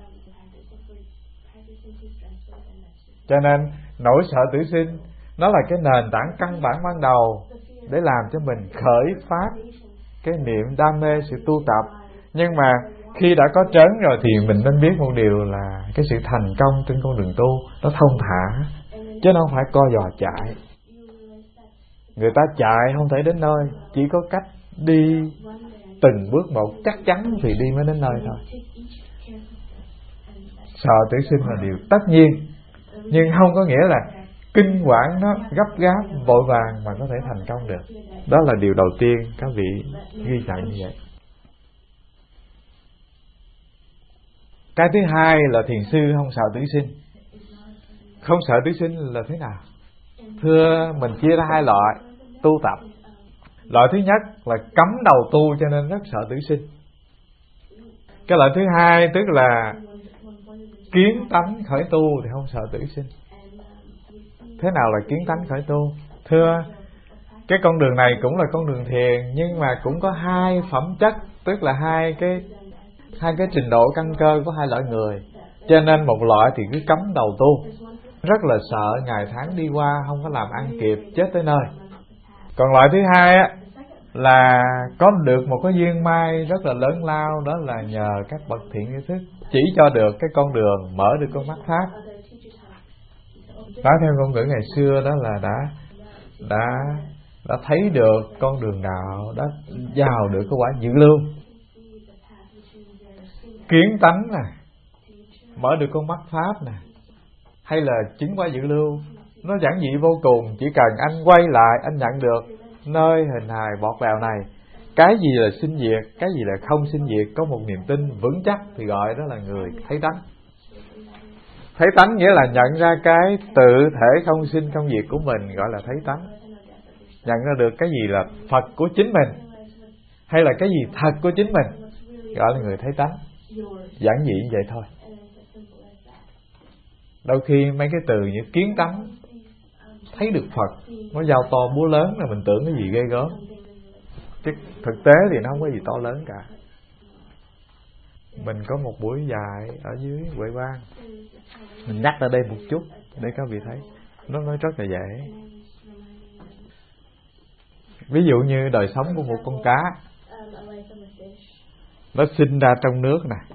Cho nên nỗi sợ tử sinh nó là cái nền tảng căn bản ban đầu để làm cho mình khởi phát cái niệm đam mê sự tu tập. Nhưng mà khi đã có trớn rồi thì mình nên biết một điều là cái sự thành công trên con đường tu nó thông thả, chứ nó không phải co giò chạy. Người ta chạy không thể đến nơi, chỉ có cách đi từng bước một chắc chắn thì đi mới đến nơi thôi. Sợ tử sinh là điều tất nhiên, nhưng không có nghĩa là kinh quản nó gấp gáp vội vàng mà có thể thành công được. Đó là điều đầu tiên các vị ghi nhận như vậy. Cái thứ hai là thiền sư không sợ tử sinh. Không sợ tử sinh là thế nào? Thưa, mình chia ra hai loại tu tập. Loại thứ nhất là cấm đầu tu cho nên rất sợ tử sinh. Cái loại thứ hai tức là kiến tánh khởi tu thì không sợ tử sinh. Thế nào là kiến tánh khởi tu? Thưa, cái con đường này cũng là con đường thiền, nhưng mà cũng có hai phẩm chất, tức là hai cái trình độ căn cơ của hai loại người. Cho nên một loại thì cứ cắm đầu tu, rất là sợ ngày tháng đi qua không có làm ăn kịp, chết tới nơi. Còn loại thứ hai á, là có được một cái duyên may rất là lớn lao, đó là nhờ các bậc thiện tri thức chỉ cho được cái con đường, mở được con mắt pháp. Nói theo ngôn ngữ ngày xưa đó là đã thấy được con đường đạo, đã vào được cái quả dự lưu, kiến tánh nè, mở được con mắt pháp nè, hay là chứng quả dự lưu. Nó giản dị vô cùng, chỉ cần anh quay lại, anh nhận được nơi hình hài bọt bèo này, cái gì là sinh diệt, cái gì là không sinh diệt, có một niềm tin vững chắc thì gọi đó là người thấy tánh. Thấy tánh nghĩa là nhận ra cái tự thể không sinh không diệt của mình, gọi là thấy tánh. Nhận ra được cái gì là Phật của chính mình, hay là cái gì thật của chính mình, gọi là người thấy tánh. Giản dị như vậy thôi. Đôi khi mấy cái từ như kiến tánh, thấy được Phật, nó giao to búa lớn là mình tưởng cái gì ghê gớm, chứ thực tế thì nó không có gì to lớn cả. Mình có một buổi dài ở dưới Huệ Quang, mình nhắc ở đây một chút để các vị thấy, nó nói rất là dễ. Ví dụ như đời sống của một con cá, nó sinh ra trong nước nè,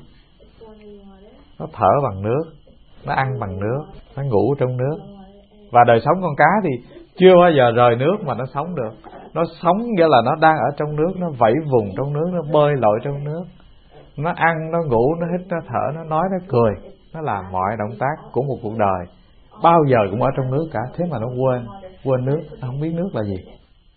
nó thở bằng nước, nó ăn bằng nước, nó ngủ trong nước. Và đời sống con cá thì chưa bao giờ rời nước mà nó sống được. Nó sống nghĩa là nó đang ở trong nước, nó vẫy vùng trong nước, nó bơi lội trong nước, nó ăn, nó ngủ, nó hít, nó thở, nó nói, nó cười, nó làm mọi động tác của một cuộc đời bao giờ cũng ở trong nước cả. Thế mà nó quên nước, nó không biết nước là gì.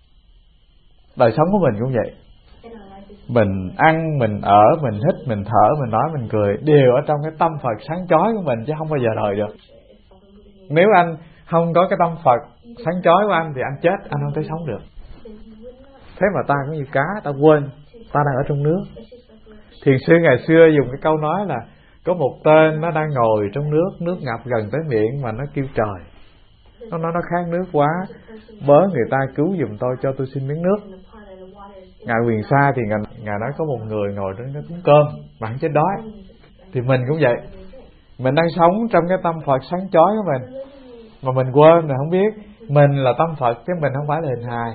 Đời sống của mình cũng vậy. Mình ăn, mình ở, mình hít, mình thở, mình nói, mình cười, đều ở trong cái tâm Phật sáng chói của mình, chứ không bao giờ rời được. Nếu anh không có cái tâm Phật sáng chói của anh thì anh chết, anh không thể sống được. Thế mà ta cũng như cá, ta quên ta đang ở trong nước. Thiền sư ngày xưa dùng cái câu nói là có một tên nó đang ngồi trong nước, nước ngập gần tới miệng mà nó kêu trời. Nó nói nó khát nước quá, bớ người ta cứu giùm tôi, cho tôi xin miếng nước. Ngài Huyền Sa thì ngài nói có một người ngồi trên cái cúng cơm mà không chết đói. Thì mình cũng vậy, mình đang sống trong cái tâm Phật sáng chói của mình mà mình quên, mình không biết mình là tâm Phật chứ mình không phải là hình hài.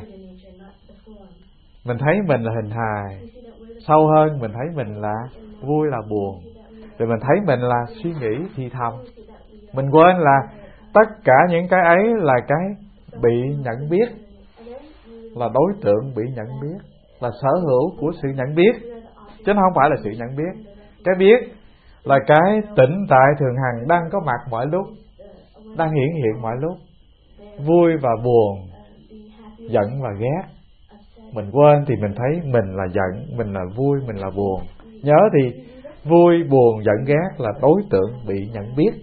Mình thấy mình là hình hài, sâu hơn mình thấy mình là vui là buồn, rồi mình thấy mình là suy nghĩ thì thầm. Mình quên là tất cả những cái ấy là cái bị nhận biết, là đối tượng bị nhận biết, là sở hữu của sự nhận biết, chứ không phải là sự nhận biết. Cái biết là cái tĩnh tại thường hằng đang có mặt mọi lúc, đang hiển hiện mọi lúc, vui và buồn, giận và ghét. Mình quên thì mình thấy mình là giận, mình là vui, mình là buồn. Nhớ thì vui, buồn, giận, ghét là đối tượng bị nhận biết,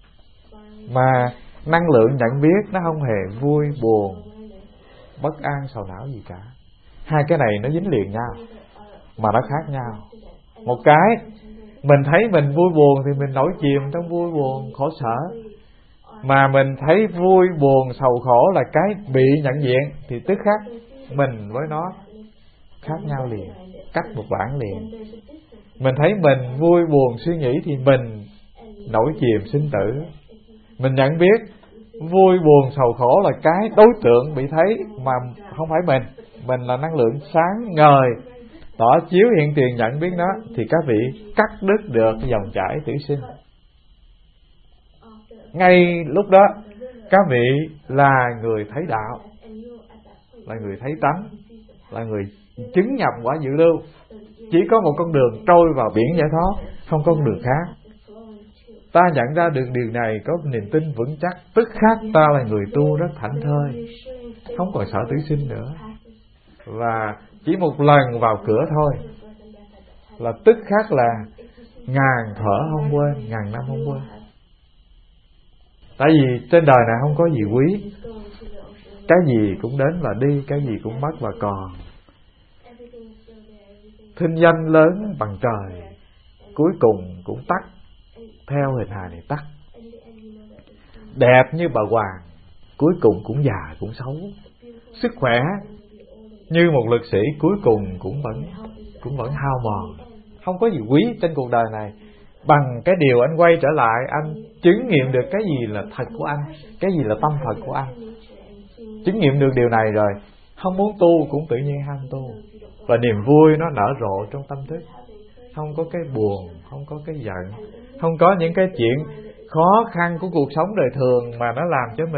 mà năng lượng nhận biết nó không hề vui, buồn, bất an, sầu não gì cả. Hai cái này nó dính liền nhau mà nó khác nhau. Một cái mình thấy mình vui buồn thì mình nổi chìm trong vui buồn khổ sở, mà mình thấy vui buồn sầu khổ là cái bị nhận diện thì tức khắc mình với nó khác nhau liền, cách một bản liền. Mình thấy mình vui buồn suy nghĩ thì mình nổi chìm sinh tử. Mình nhận biết vui buồn sầu khổ là cái đối tượng bị thấy mà không phải mình là năng lượng sáng ngời tỏ chiếu hiện tiền nhận biết nó, thì các vị cắt đứt được dòng chảy tử sinh. Ngay lúc đó các vị là người thấy đạo, là người thấy tánh, là người chứng nhập quả dự lưu. Chỉ có một con đường trôi vào biển giải thoát, không có con đường khác. Ta nhận ra được điều này, có niềm tin vững chắc, tức khắc ta là người tu rất thảnh thơi, không còn sợ tử sinh nữa. Và chỉ một lần vào cửa thôi là tức khắc là ngàn thở không quên, ngàn năm không quên. Tại vì trên đời này không có gì quý, cái gì cũng đến và đi, cái gì cũng mất và còn. Thinh danh lớn bằng trời, cuối cùng cũng tắt, theo hình hài này tắt. Đẹp như bà hoàng, cuối cùng cũng già cũng xấu. Sức khỏe như một lực sĩ, cuối cùng cũng vẫn hao mòn. Không có gì quý trên cuộc đời này bằng cái điều anh quay trở lại, anh chứng nghiệm được cái gì là thật của anh, cái gì là tâm Phật của anh. Chứng nghiệm được điều này rồi, không muốn tu cũng tự nhiên ham tu, và niềm vui nó nở rộ trong tâm thức. Không có cái buồn, không có cái giận, không có những cái chuyện khó khăn của cuộc sống đời thường mà nó làm cho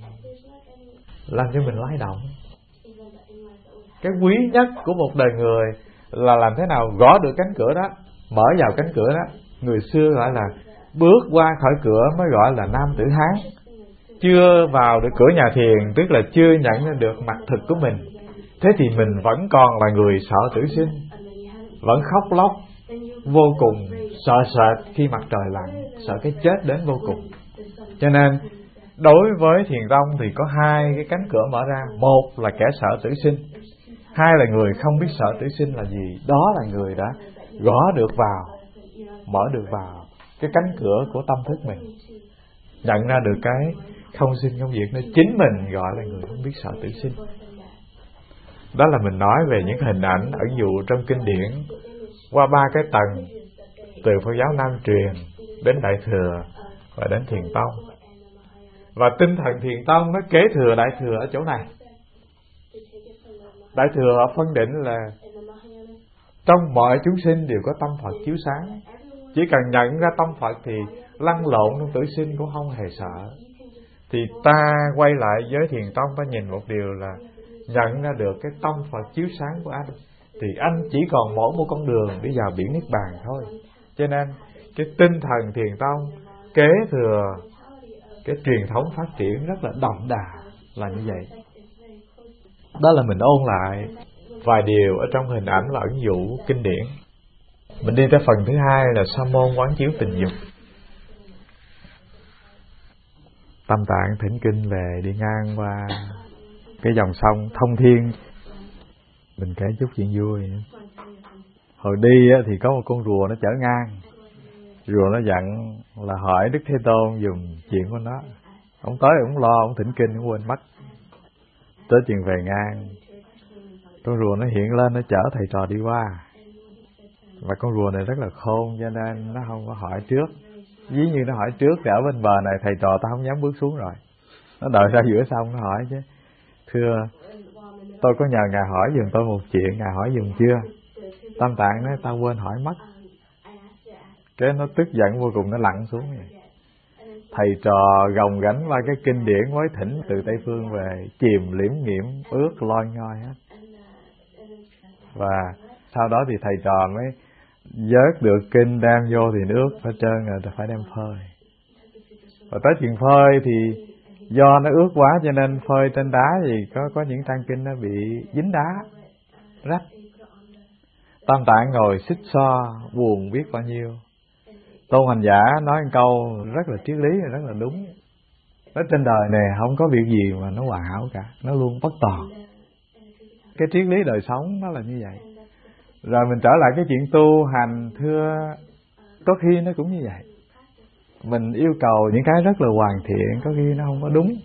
mình lay động. Cái quý nhất của một đời người là làm thế nào gõ được cánh cửa đó, mở vào cánh cửa đó. Người xưa gọi là bước qua khỏi cửa mới gọi là nam tử Hán. Chưa vào được cửa nhà thiền, tức là chưa nhận được mặt thực của mình. Thế thì mình vẫn còn là người sợ tử sinh, vẫn khóc lóc vô cùng, sợ sệt khi mặt trời lặn, sợ cái chết đến vô cùng. Cho nên đối với thiền tông thì có hai cái cánh cửa mở ra. Một là kẻ sợ tử sinh, hai là người không biết sợ tử sinh là gì. Đó là người đã gõ được vào, mở được vào cái cánh cửa của tâm thức mình, nhận ra được cái không sinh không diệt, nó chính mình gọi là người không biết sợ tử sinh. Đó là mình nói về những hình ảnh ẩn dụ trong kinh điển qua ba cái tầng, từ Phật giáo Nam truyền đến Đại Thừa và đến Thiền Tông. Và tinh thần Thiền Tông nó kế thừa Đại Thừa ở chỗ này. Đại Thừa họ phân định là trong mọi chúng sinh đều có tâm Phật chiếu sáng. Chỉ cần nhận ra tâm Phật thì lăn lộn trong tử sinh cũng không hề sợ. Thì ta quay lại với Thiền Tông, ta nhìn một điều là nhận ra được cái tâm Phật chiếu sáng của anh, thì anh chỉ còn mỗi một con đường đi vào biển Niết Bàn thôi. Cho nên cái tinh thần Thiền Tông kế thừa cái truyền thống phát triển rất là đậm đà là như vậy. Đó là mình ôn lại vài điều ở trong hình ảnh và ẩn dụ kinh điển. Mình đi tới phần thứ hai là sa môn quán chiếu tình dục. Tâm Tạng thỉnh kinh về đi ngang qua cái dòng sông Thông Thiên. Mình kể chút chuyện vui. Hồi đi thì có một con rùa nó chở ngang. Rùa nó dặn là hỏi Đức Thế Tôn dùng chuyện của nó. Ông tới ông lo, ông thỉnh kinh, ông quên mất. Tới chuyện về ngang, con rùa nó hiện lên, nó chở thầy trò đi qua. Và con rùa này rất là khôn, cho nên nó không có hỏi trước. Ví như nó hỏi trước thì ở bên bờ này thầy trò ta không dám bước xuống rồi. Nó đợi ra giữa sông nó hỏi chứ: thưa, tôi có nhờ ngài hỏi giùm tôi một chuyện, ngài hỏi giùm chưa? Tâm Tạng nói: tao quên hỏi mất. Cái nó tức giận vô cùng, nó lặn xuống vậy. Thầy trò gồng gánh qua cái kinh điển mới thỉnh từ Tây Phương về, chìm liễm nghiễm ướt loi ngoi hết. Và sau đó thì thầy trò mới vớt được kinh đem vô thì nước hết trơn rồi, phải đem phơi. Và tới chuyện phơi thì do nó ướt quá cho nên phơi trên đá thì có những trang kinh nó bị dính đá, rách. Tam Tạng ngồi xích xoa, buồn biết bao nhiêu. Tôn Hành Giả nói một câu rất là triết lý, rất là đúng. Nói trên đời này không có việc gì mà nó hoàn hảo cả, nó luôn bất toàn. Cái triết lý đời sống nó là như vậy. Rồi mình trở lại cái chuyện tu hành, thưa, có khi nó cũng như vậy. Mình yêu cầu những cái rất là hoàn thiện, có khi nó không có đúng.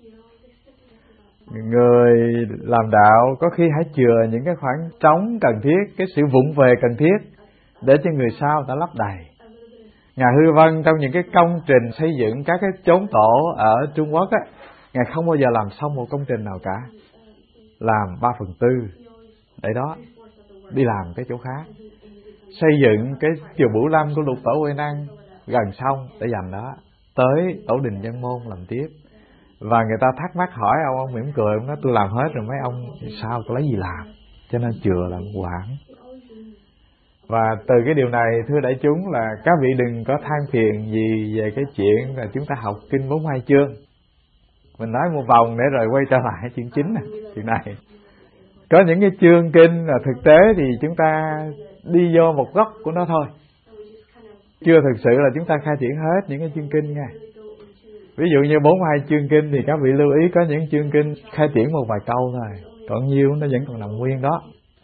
Người làm đạo có khi hãy chừa những cái khoảng trống cần thiết, cái sự vụng về cần thiết, để cho người sau ta lấp đầy. Ngài Hư Vân trong những cái công trình xây dựng các cái chốn tổ ở Trung Quốc á, Ngài không bao giờ làm xong một công trình nào cả, làm 3/4 để đó đi làm cái chỗ khác. Xây dựng cái chùa Bửu Lâm của Lục Tổ Huệ Năng gần xong để dành đó, tới Tổ Đình Văn Môn làm tiếp. Và người ta thắc mắc hỏi ông mỉm cười, ông nói: tôi làm hết rồi, mấy ông sao tôi lấy gì làm? Cho nên chừa làm quản. Và từ cái điều này, thưa đại chúng, là các vị đừng có than phiền gì về cái chuyện là chúng ta học kinh 42 chương. Mình nói một vòng để rồi quay trở lại chuyện chính này, chuyện này. Có những cái chương kinh là thực tế thì chúng ta đi vô một góc của nó thôi, chưa thực sự là chúng ta khai triển hết những cái chương kinh nha. Ví dụ như 42 chương kinh thì các vị lưu ý có những chương kinh khai triển một vài câu thôi, còn nhiều nó vẫn còn nằm nguyên đó.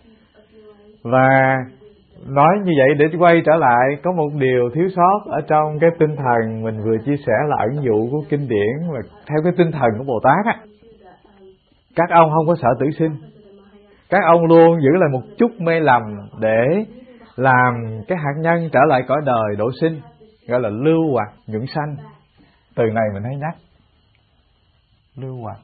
Và nói như vậy để quay trở lại, có một điều thiếu sót ở trong cái tinh thần mình vừa chia sẻ là ẩn dụ của kinh điển và theo cái tinh thần của Bồ Tát á. Các ông không có sợ tử sinh, các ông luôn giữ lại một chút mê lầm để làm cái hạt nhân trở lại cõi đời độ sinh, gọi là lưu hoặc nhuận sanh. Từ này mình hay nhắc lưu hoặc.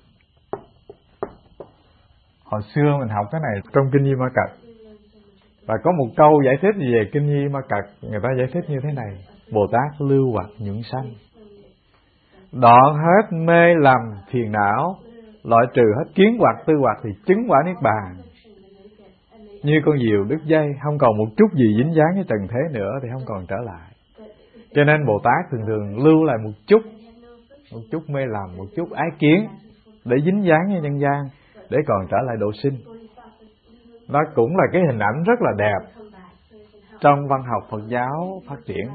Hồi xưa mình học cái này trong Kinh Di Ma Cật, và có một câu giải thích về Kinh Di Ma Cật, người ta giải thích như thế này: Bồ Tát lưu hoặc nhuận sanh, đoạn hết mê lầm phiền não, loại trừ hết kiến hoặc tư hoặc thì chứng quả niết bàn. Như con diều đứt dây, không còn một chút gì dính dáng với trần thế nữa thì không còn trở lại. Cho nên Bồ Tát thường thường lưu lại một chút mê lầm, một chút ái kiến để dính dáng với nhân gian, để còn trở lại độ sinh. Đó cũng là cái hình ảnh rất là đẹp trong văn học Phật giáo phát triển.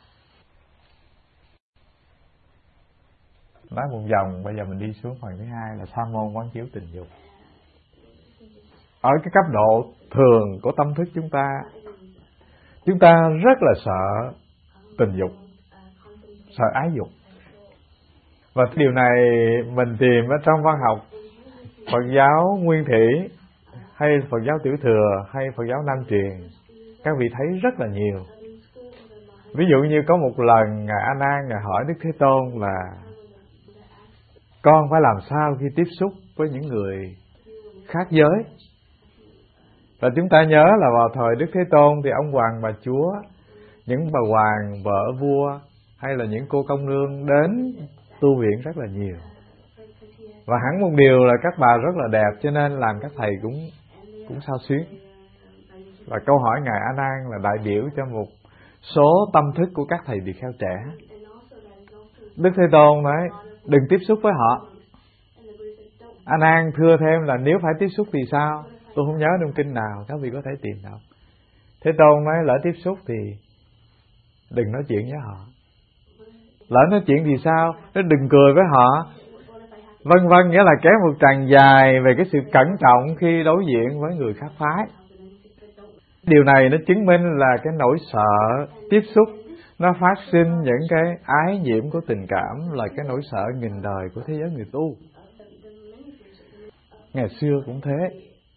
Nói một vòng, bây giờ mình đi xuống phần thứ hai là sa môn quán chiếu tình dục. Ở cái cấp độ thường của tâm thức chúng ta rất là sợ tình dục, sợ ái dục. Và điều này mình tìm ở trong văn học Phật giáo Nguyên Thủy, hay Phật giáo Tiểu Thừa, hay Phật giáo Nam Truyền, các vị thấy rất là nhiều. Ví dụ như có một lần Ngài A Nan Ngài hỏi Đức Thế Tôn là con phải làm sao khi tiếp xúc với những người khác giới. Và chúng ta nhớ là vào thời Đức Thế Tôn thì ông hoàng bà chúa, những bà hoàng vợ vua, hay là những cô công nương đến tu viện rất là nhiều. Và hẳn một điều là các bà rất là đẹp, cho nên làm các thầy cũng xao xuyến. Và câu hỏi Ngài A Nan là đại biểu cho một số tâm thức của các thầy tỳ kheo trẻ. Đức Thế Tôn nói đừng tiếp xúc với họ. A Nan thưa thêm là nếu phải tiếp xúc thì sao? Tôi không nhớ trong kinh nào, các vị có thể tìm đọc. Thế Tôn nói lỡ tiếp xúc thì đừng nói chuyện với họ. Lỡ nói chuyện thì sao? Nó đừng cười với họ, vân vân, nghĩa là kéo một tràng dài về cái sự cẩn trọng khi đối diện với người khác phái. Điều này nó chứng minh là cái nỗi sợ tiếp xúc nó phát sinh những cái ái nhiễm của tình cảm, là cái nỗi sợ nghìn đời của thế giới người tu. Ngày xưa cũng thế.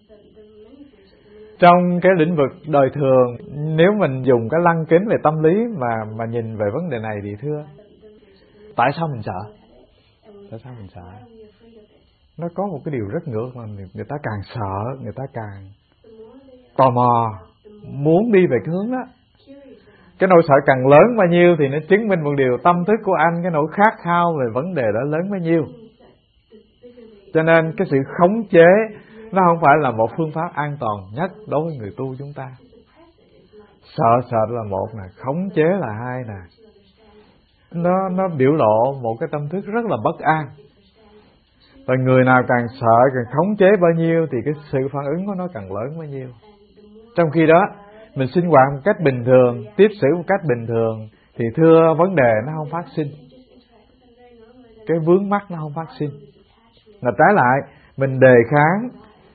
Trong cái lĩnh vực đời thường, nếu mình dùng cái lăng kính về tâm lý mà nhìn về vấn đề này thì thưa, tại sao mình sợ? Tại sao mình sợ? Nó có một cái điều rất ngược mà người ta càng sợ, người ta càng tò mò, muốn đi về cái hướng đó. Cái nỗi sợ càng lớn bao nhiêu thì nó chứng minh một điều, tâm thức của anh, cái nỗi khát khao về vấn đề đó lớn bấy nhiêu. Cho nên cái sự khống chế nó không phải là một phương pháp an toàn nhất đối với người tu chúng ta. Sợ là một nè, khống chế là hai nè. Nó biểu lộ một cái tâm thức rất là bất an. Và người nào càng sợ, càng khống chế bao nhiêu thì cái sự phản ứng của nó càng lớn bao nhiêu. Trong khi đó, mình sinh hoạt một cách bình thường, tiếp xử một cách bình thường, thì thưa vấn đề nó không phát sinh. Cái vướng mắc nó không phát sinh. Là trái lại, mình đề kháng,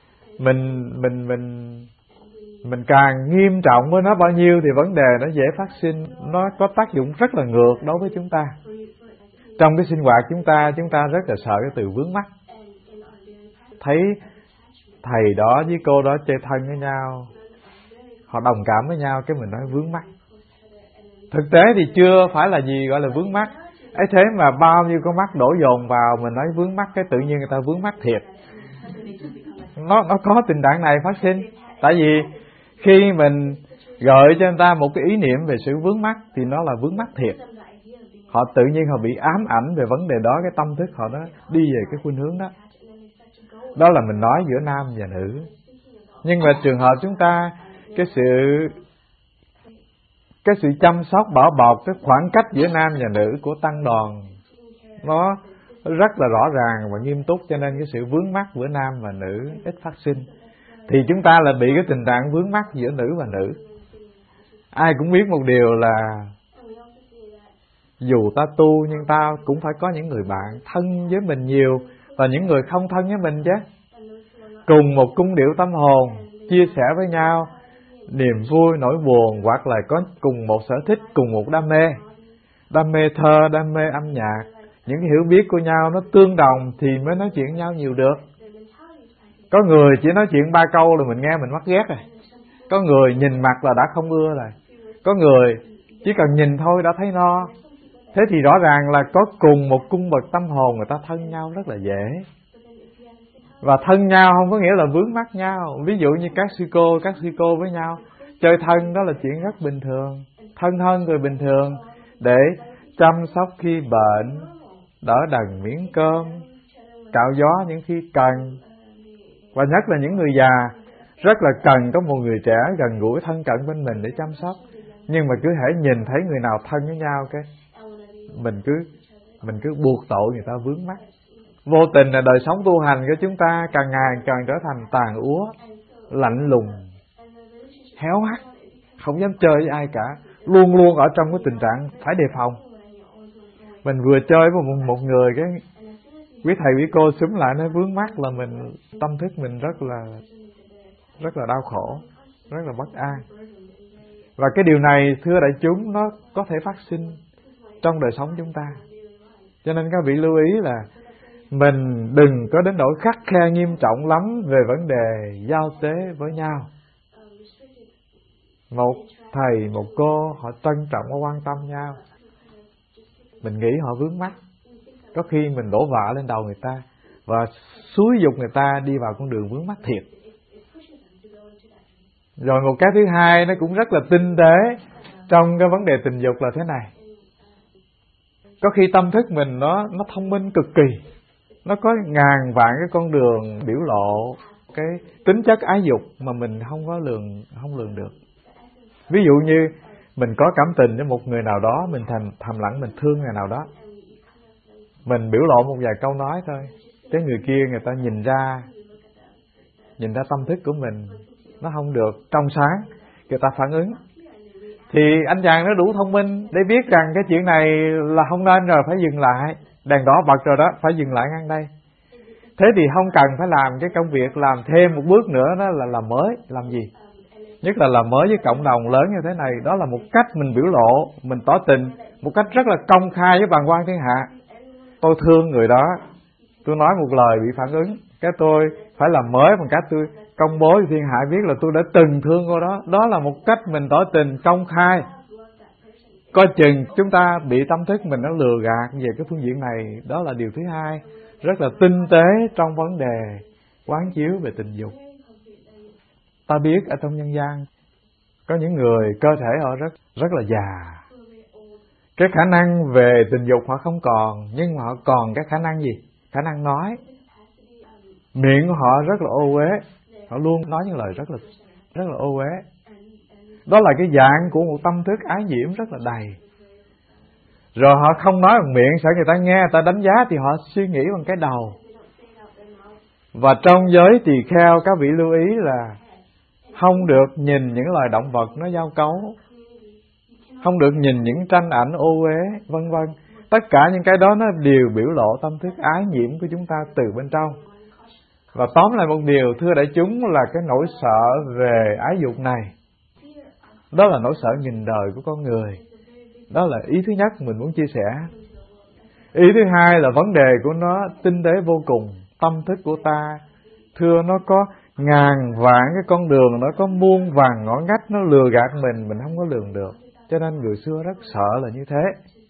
mình càng nghiêm trọng với nó bao nhiêu thì vấn đề nó dễ phát sinh. Nó có tác dụng rất là ngược đối với chúng ta. Trong cái sinh hoạt chúng ta rất là sợ cái từ vướng mắc. Thấy thầy đó với cô đó chơi thân với nhau, họ đồng cảm với nhau, cái mình nói vướng mắc. Thực tế thì chưa phải là gì gọi là vướng mắc. Ấy thế mà bao nhiêu con mắt đổ dồn vào, mình nói vướng mắc, cái tự nhiên người ta vướng mắc thiệt. Nó có tình trạng này phát sinh. Tại vì khi mình gợi cho người ta một cái ý niệm về sự vướng mắc thì nó là vướng mắc thiệt. Họ tự nhiên họ bị ám ảnh về vấn đề đó, cái tâm thức họ đó đi về cái khuynh hướng đó. Đó là mình nói giữa nam và nữ. Nhưng mà trường hợp chúng ta, cái sự chăm sóc bảo bọc, cái khoảng cách giữa nam và nữ của tăng đoàn nó rất là rõ ràng và nghiêm túc, cho nên cái sự vướng mắc giữa nam và nữ ít phát sinh. Thì chúng ta là bị cái tình trạng vướng mắc giữa nữ và nữ. Ai cũng biết một điều là dù ta tu nhưng ta cũng phải có những người bạn thân với mình nhiều và những người không thân với mình chứ. Cùng một cung điệu tâm hồn, chia sẻ với nhau niềm vui, nỗi buồn, hoặc là có cùng một sở thích, cùng một đam mê thơ, đam mê âm nhạc, những hiểu biết của nhau nó tương đồng thì mới nói chuyện nhau nhiều được. Có người chỉ nói chuyện 3 câu là mình nghe mình mắc ghét rồi. Có người nhìn mặt là đã không ưa rồi. Có người chỉ cần nhìn thôi đã thấy no. Thế thì rõ ràng là có cùng một cung bậc tâm hồn, người ta thân nhau rất là dễ. Và thân nhau không có nghĩa là vướng mắc nhau. Ví dụ như các sư cô với nhau chơi thân, đó là chuyện rất bình thường. Thân hơn người bình thường, để chăm sóc khi bệnh, đỡ đần miếng cơm, cạo gió những khi cần. Và nhất là những người già rất là cần có một người trẻ gần gũi thân cận bên mình để chăm sóc. Nhưng mà cứ hễ nhìn thấy người nào thân với nhau cái mình cứ buộc tội người ta vướng mắc. Vô tình là đời sống tu hành của chúng ta càng ngày càng trở thành tàn úa, lạnh lùng, héo hắt, không dám chơi với ai cả, luôn luôn ở trong cái tình trạng phải đề phòng. Mình vừa chơi với một người, cái quý thầy quý cô xúm lại nói vướng mắc là mình tâm thức mình rất là đau khổ, rất là bất an. Và cái điều này thưa đại chúng, nó có thể phát sinh trong đời sống chúng ta. Cho nên các vị lưu ý là mình đừng có đến nỗi khắt khe nghiêm trọng lắm về vấn đề giao tế với nhau. Một thầy, một cô họ trân trọng và quan tâm nhau, mình nghĩ họ vướng mắc, có khi mình đổ vạ lên đầu người ta và xúi giục người ta đi vào con đường vướng mắc thiệt. Rồi một cái thứ hai nó cũng rất là tinh tế trong cái vấn đề tình dục là thế này. Có khi tâm thức mình nó thông minh cực kỳ, nó có ngàn vạn cái con đường biểu lộ cái tính chất ái dục mà mình không lường được. Ví dụ như mình có cảm tình với một người nào đó, mình thầm lặng mình thương người nào đó, mình biểu lộ một vài câu nói thôi, cái người kia người ta nhìn ra tâm thức của mình nó không được trong sáng, người ta phản ứng. Thì anh chàng nó đủ thông minh để biết rằng cái chuyện này là không nên rồi, phải dừng lại. Đèn đỏ bật rồi đó, phải dừng lại ngang đây. Thế thì không cần phải làm cái công việc làm thêm một bước nữa, đó là làm mới. Làm gì? Nhất là làm mới với cộng đồng lớn như thế này. Đó là một cách mình biểu lộ, mình tỏ tình một cách rất là công khai với bàng quan thiên hạ. Tôi thương người đó, tôi nói một lời bị phản ứng, cái tôi phải làm mới bằng cách tôi công bố cho thiên hạ biết là tôi đã từng thương cô đó. Đó là một cách mình tỏ tình công khai. Coi chừng chúng ta bị tâm thức mình nó lừa gạt về cái phương diện này. Đó là điều thứ hai, rất là tinh tế trong vấn đề quán chiếu về tình dục. Ta biết ở trong nhân gian có những người cơ thể họ rất là già, cái khả năng về tình dục họ không còn, nhưng mà họ còn cái khả năng gì? Khả năng nói. Miệng của họ rất là ô uế, họ luôn nói những lời rất là ô uế. Đó là cái dạng của một tâm thức ái nhiễm rất là đầy. Rồi họ không nói bằng miệng, sợ người ta nghe, người ta đánh giá, thì họ suy nghĩ bằng cái đầu. Và trong giới tỳ kheo, các vị lưu ý là không được nhìn những loài động vật nó giao cấu, không được nhìn những tranh ảnh ô uế, vân vân. Tất cả những cái đó nó đều biểu lộ tâm thức ái nhiễm của chúng ta từ bên trong. Và tóm lại một điều, thưa đại chúng, là cái nỗi sợ về ái dục này, đó là nỗi sợ nhìn đời của con người. Đó là ý thứ nhất mình muốn chia sẻ. Ý thứ hai là vấn đề của nó tinh tế vô cùng. Tâm thức của ta, thưa, nó có ngàn vạn cái con đường, nó có muôn vàn ngõ ngách, nó lừa gạt mình không có lường được. Cho nên người xưa rất sợ là như thế.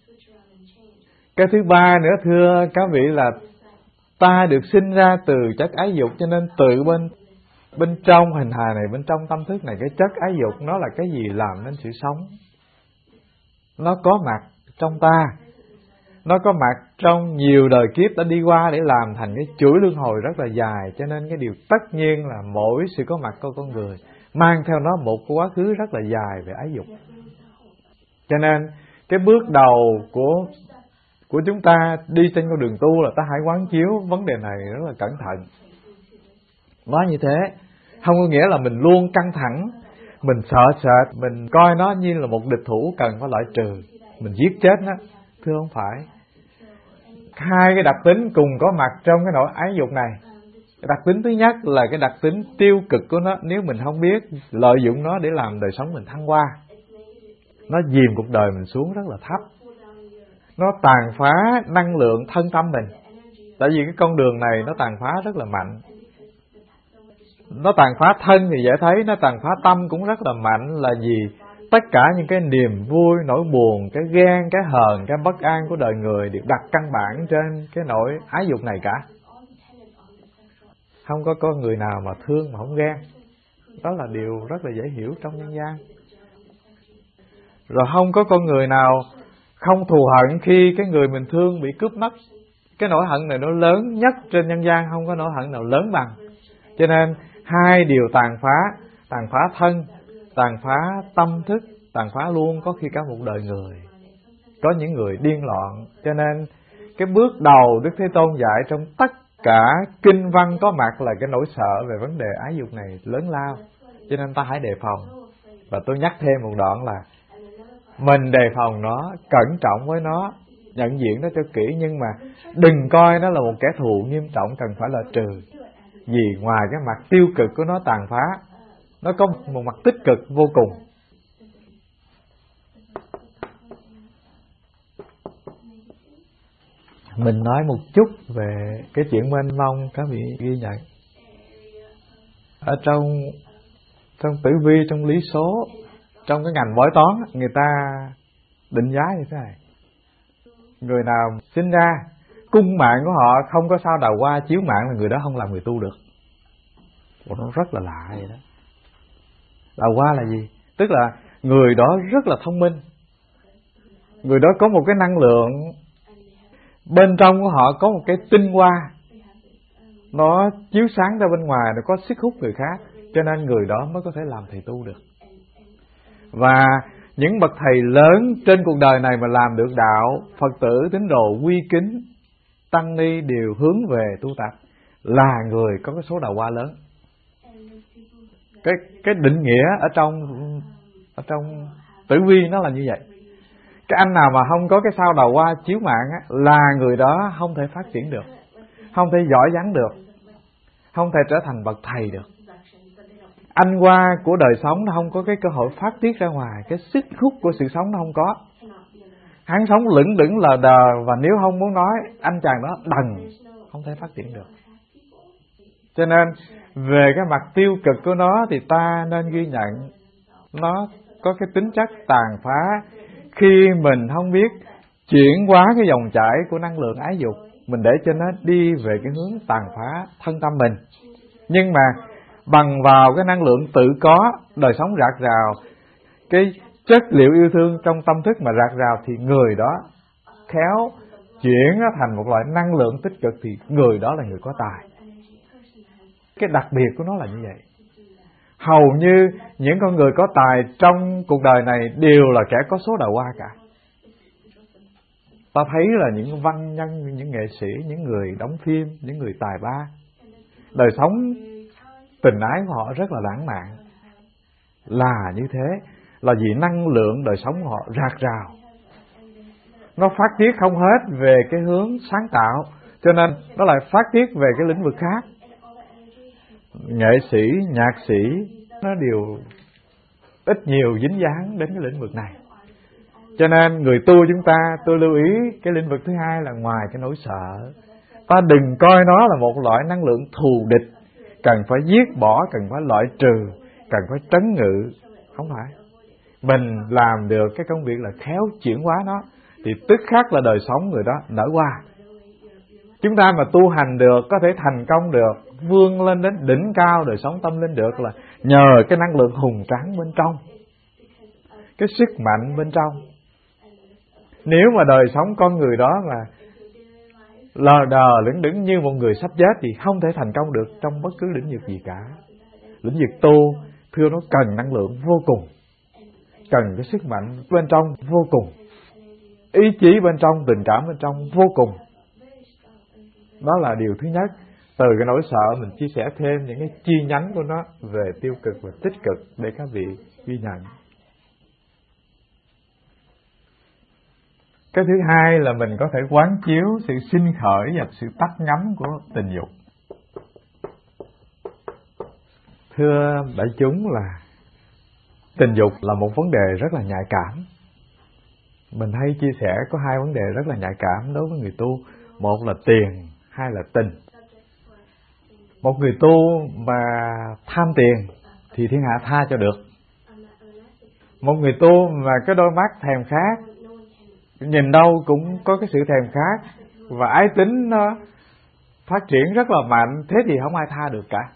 Cái thứ ba nữa, thưa các vị, là ta được sinh ra từ chất ái dục, cho nên từ bên trong hình hài này, bên trong tâm thức này, cái chất ái dục nó là cái gì làm nên sự sống. Nó có mặt trong ta, nó có mặt trong nhiều đời kiếp đã đi qua để làm thành cái chuỗi luân hồi rất là dài. Cho nên cái điều tất nhiên là mỗi sự có mặt của con người mang theo nó một quá khứ rất là dài về ái dục. Cho nên cái bước đầu của chúng ta đi trên con đường tu là ta hãy quán chiếu vấn đề này rất là cẩn thận. Nói như thế không có nghĩa là mình luôn căng thẳng, mình sợ sệt, mình coi nó như là một địch thủ cần phải loại trừ, mình giết chết nó. Thưa không phải. Hai cái đặc tính cùng có mặt trong cái nỗi ái dục này. Cái đặc tính thứ nhất là cái đặc tính tiêu cực của nó, nếu mình không biết lợi dụng nó để làm đời sống mình thăng hoa, nó dìm cuộc đời mình xuống rất là thấp. Nó tàn phá năng lượng thân tâm mình. Tại vì cái con đường này nó tàn phá rất là mạnh. Nó tàn phá thân thì dễ thấy, nó tàn phá tâm cũng rất là mạnh. Là gì? Tất cả những cái niềm vui, nỗi buồn, cái ghen, cái hờn, cái bất an của đời người đều đặt căn bản trên cái nỗi ái dục này cả. Không có con người nào mà thương mà không ghen. Đó là điều rất là dễ hiểu trong nhân gian. Rồi không có con người nào không thù hận khi cái người mình thương bị cướp mất. Cái nỗi hận này nó lớn nhất trên nhân gian, không có nỗi hận nào lớn bằng. Cho nên hai điều tàn phá thân, tàn phá tâm thức, tàn phá luôn có khi cả một đời người. Có những người điên loạn. Cho nên cái bước đầu Đức Thế Tôn dạy trong tất cả kinh văn có mặt là cái nỗi sợ về vấn đề ái dục này lớn lao. Cho nên ta hãy đề phòng. Và tôi nhắc thêm một đoạn là mình đề phòng nó, cẩn trọng với nó, nhận diện nó cho kỹ, nhưng mà đừng coi nó là một kẻ thù nghiêm trọng cần phải là trừ. Vì ngoài cái mặt tiêu cực của nó tàn phá, nó có một mặt tích cực vô cùng. Mình nói một chút về cái chuyện mênh mông các vị ghi nhận. Ở trong tử vi, trong lý số, trong cái ngành bói toán, người ta định giá như thế này. Người nào sinh ra cung mạng của họ không có sao đào hoa chiếu mạng là người đó không làm người tu được. Nó rất là lạ vậy đó. Đào hoa là gì? Tức là người đó rất là thông minh. Người đó có một cái năng lượng, bên trong của họ có một cái tinh hoa, nó chiếu sáng ra bên ngoài, nó có sức hút người khác. Cho nên người đó mới có thể làm thầy tu được. Và những bậc thầy lớn trên cuộc đời này mà làm được đạo, Phật tử, tín đồ quy kính, tăng ni đều hướng về tu tập là người có cái số đào hoa lớn. Cái định nghĩa ở trong tử vi nó là như vậy. Cái anh nào mà không có cái sao đào hoa chiếu mạng á, là người đó không thể phát triển được, không thể giỏi giang được, không thể trở thành bậc thầy được. Anh qua của đời sống nó không có cái cơ hội phát tiết ra ngoài, cái sức hút của sự sống nó không có. Hắn sống lững đững lờ đờ, và nếu không muốn nói, anh chàng đó đần, không thể phát triển được. Cho nên về cái mặt tiêu cực của nó thì ta nên ghi nhận nó có cái tính chất tàn phá. Khi mình không biết chuyển hóa cái dòng chảy của năng lượng ái dục, mình để cho nó đi về cái hướng tàn phá thân tâm mình. Nhưng mà bằng vào cái năng lượng tự có, đời sống rạc rào, cái chất liệu yêu thương trong tâm thức mà rạc rào, thì người đó khéo chuyển nó thành một loại năng lượng tích cực, thì người đó là người có tài. Cái đặc biệt của nó là như vậy. Hầu như những con người có tài trong cuộc đời này đều là kẻ có số đào hoa cả. Ta thấy là những văn nhân, những nghệ sĩ, những người đóng phim, những người tài ba, đời sống tình ái của họ rất là lãng mạn. Là như thế, là vì năng lượng đời sống của họ rạc rào, nó phát tiết không hết về cái hướng sáng tạo, cho nên nó lại phát tiết về cái lĩnh vực khác. Nghệ sĩ, nhạc sĩ nó đều ít nhiều dính dáng đến cái lĩnh vực này. Cho nên người tu chúng ta, tôi lưu ý cái lĩnh vực thứ hai là ngoài cái nỗi sợ, ta đừng coi nó là một loại năng lượng thù địch, cần phải giết bỏ, cần phải loại trừ, cần phải trấn ngự. Không phải. Mình làm được cái công việc là khéo chuyển hóa nó, thì tức khắc là đời sống người đó nở hoa. Chúng ta mà tu hành được, có thể thành công được, vươn lên đến đỉnh cao đời sống tâm linh được, là nhờ cái năng lượng hùng tráng bên trong, cái sức mạnh bên trong. Nếu mà đời sống con người đó mà lờ đờ lững đững như một người sắp chết thì không thể thành công được trong bất cứ lĩnh vực gì cả. Lĩnh vực tu, thưa, nó cần năng lượng vô cùng, cần cái sức mạnh bên trong vô cùng, ý chí bên trong, tình cảm bên trong vô cùng. Đó là điều thứ nhất. Từ cái nỗi sợ mình chia sẻ thêm những cái chi nhánh của nó về tiêu cực và tích cực để các vị ghi nhận. Cái thứ hai là mình có thể quán chiếu sự sinh khởi và sự tắt ngấm của tình dục. Thưa đại chúng, là tình dục là một vấn đề rất là nhạy cảm. Mình hay chia sẻ có hai vấn đề rất là nhạy cảm đối với người tu. Một là tiền, hai là tình. Một người tu mà tham tiền thì thiên hạ tha cho được. Một người tu mà cái đôi mắt thèm khát, nhìn đâu cũng có cái sự thèm khát, và ái tính nó phát triển rất là mạnh, thế thì không ai tha được cả.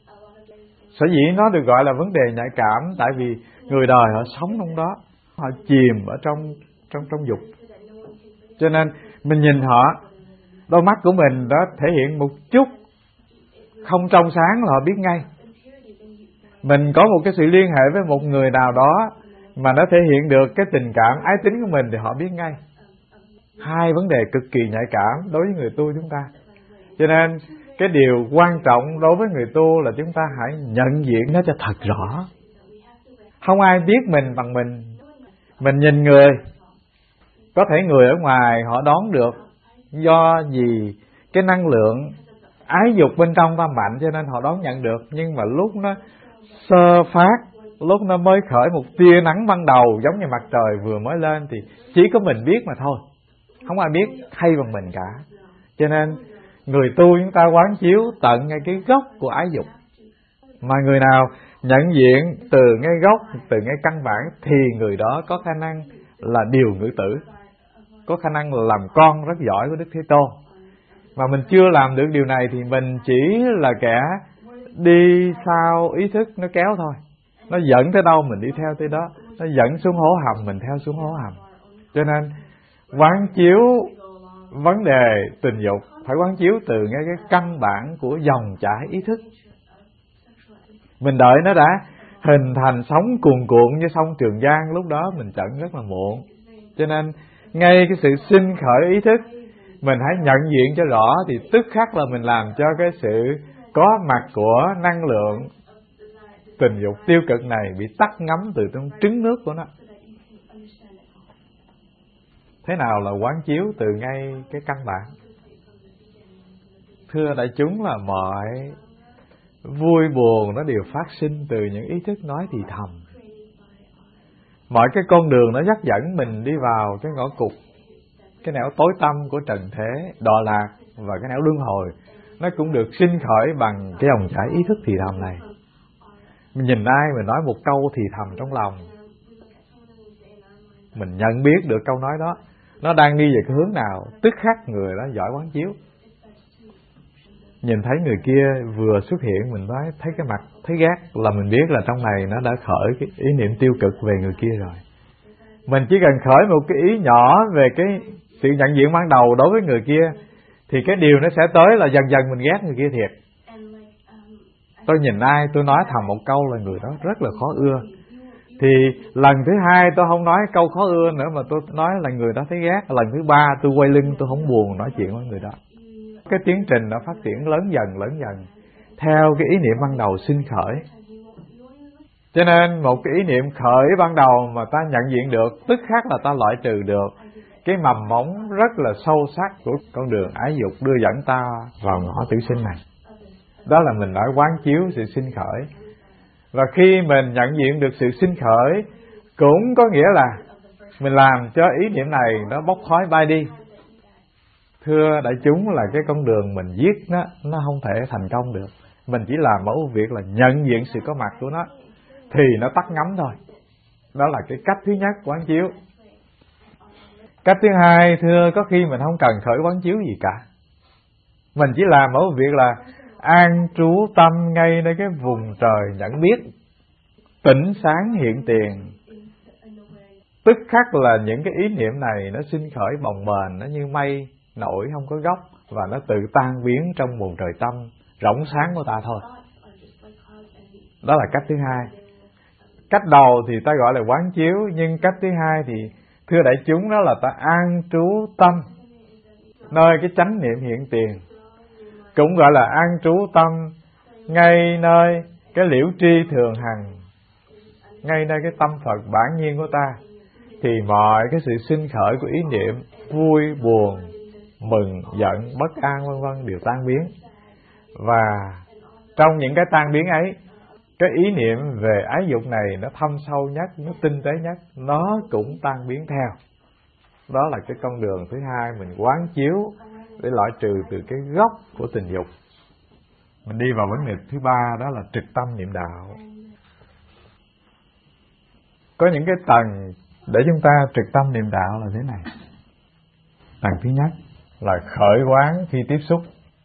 Sở dĩ nó được gọi là vấn đề nhạy cảm, tại vì người đời họ sống trong đó, họ chìm ở trong dục. Cho nên mình nhìn họ, đôi mắt của mình đó thể hiện một chút không trong sáng là họ biết ngay. Mình có một cái sự liên hệ với một người nào đó mà nó thể hiện được cái tình cảm ái tính của mình thì họ biết ngay. Hai vấn đề cực kỳ nhạy cảm đối với người tu chúng ta. Cho nên cái điều quan trọng đối với người tu là chúng ta hãy nhận diện nó cho thật rõ. Không ai biết mình bằng mình. Mình nhìn người, có thể người ở ngoài họ đoán được, do vì cái năng lượng ái dục bên trong ta mạnh cho nên họ đón nhận được. Nhưng mà lúc nó sơ phát, lúc nó mới khởi một tia nắng ban đầu, giống như mặt trời vừa mới lên, thì chỉ có mình biết mà thôi, không ai biết hay bằng mình cả. Cho nên người tu chúng ta quán chiếu tận ngay cái gốc của ái dục. Mà người nào nhận diện từ ngay gốc, từ ngay căn bản, thì người đó có khả năng là điều ngữ tử, có khả năng làm con rất giỏi của Đức Thế Tôn. Mà mình chưa làm được điều này thì mình chỉ là kẻ đi sau ý thức nó kéo thôi. Nó dẫn tới đâu mình đi theo tới đó, nó dẫn xuống hố hầm mình theo xuống hố hầm. Cho nên quán chiếu vấn đề tình dục phải quán chiếu từ ngay cái căn bản của dòng chảy ý thức. Mình đợi nó đã hình thành sóng cuồn cuộn như sông Trường Giang, lúc đó mình chận rất là muộn. Cho nên ngay cái sự sinh khởi ý thức mình hãy nhận diện cho rõ, thì tức khắc là mình làm cho cái sự có mặt của năng lượng tình dục tiêu cực này bị tắt ngấm từ trong trứng nước của nó. Thế nào là quán chiếu từ ngay cái căn bản? Thưa đại chúng, là mọi vui buồn nó đều phát sinh từ những ý thức nói thì thầm. Mọi cái con đường nó dắt dẫn mình đi vào cái ngõ cụt, cái nẻo tối tăm của trần thế, đọa lạc và cái nẻo luân hồi, nó cũng được sinh khởi bằng cái dòng chảy ý thức thì thầm này. Mình nhìn ai mình nói một câu thì thầm trong lòng, mình nhận biết được câu nói đó nó đang đi về cái hướng nào, tức khắc người đó giỏi quán chiếu. Nhìn thấy người kia vừa xuất hiện, mình nói thấy cái mặt, thấy ghét, là mình biết là trong này nó đã khởi cái ý niệm tiêu cực về người kia rồi. Mình chỉ cần khởi một cái ý nhỏ về cái sự nhận diện ban đầu đối với người kia, thì cái điều nó sẽ tới là dần dần mình ghét người kia thiệt. Tôi nhìn ai tôi nói thầm một câu là người đó rất là khó ưa, thì lần thứ hai tôi không nói câu khó ưa nữa mà tôi nói là người đó thấy ghét. Lần thứ ba tôi quay lưng, tôi không buồn nói chuyện với người đó. Cái tiến trình nó phát triển lớn dần theo cái ý niệm ban đầu sinh khởi. Cho nên một cái ý niệm khởi ban đầu mà ta nhận diện được, tức khắc là ta loại trừ được cái mầm mống rất là sâu sắc của con đường ái dục đưa dẫn ta vào ngõ tử sinh này. Đó là mình đã quán chiếu sự sinh khởi. Và khi mình nhận diện được sự sinh khởi, cũng có nghĩa là mình làm cho ý niệm này nó bốc khói bay đi. Thưa đại chúng, là cái con đường mình giết nó không thể thành công được. Mình chỉ làm một việc là nhận diện sự có mặt của nó, thì nó tắt ngấm thôi. Đó là cái cách thứ nhất quán chiếu. Cách thứ hai, thưa, có khi mình không cần khởi quán chiếu gì cả. Mình chỉ làm một việc là an trú tâm ngay nơi cái vùng trời nhận biết, tỉnh sáng hiện tiền. Tức khắc là những cái ý niệm này nó sinh khởi bồng bềnh, nó như mây nổi không có gốc, và nó tự tan biến trong vùng trời tâm rỗng sáng của ta thôi. Đó là cách thứ hai. Cách đầu thì ta gọi là quán chiếu, nhưng cách thứ hai thì thưa đại chúng, đó là ta an trú tâm nơi cái chánh niệm hiện tiền, cũng gọi là an trú tâm ngay nơi cái liễu tri thường hằng, ngay nơi cái tâm Phật bản nhiên của ta, thì mọi cái sự sinh khởi của ý niệm vui, buồn, mừng, giận, bất an vân vân đều tan biến. Và trong những cái tan biến ấy, cái ý niệm về ái dục này nó thâm sâu nhất, nó tinh tế nhất, nó cũng tan biến theo. Đó là cái con đường thứ hai mình quán chiếu để loại trừ từ cái gốc của tình dục. Mình đi vào vấn đề thứ ba, đó là trực tâm niệm đạo. Có những cái tầng để chúng ta trực tâm niệm đạo là thế này. Tầng thứ nhất là khởi quán khi tiếp xúc.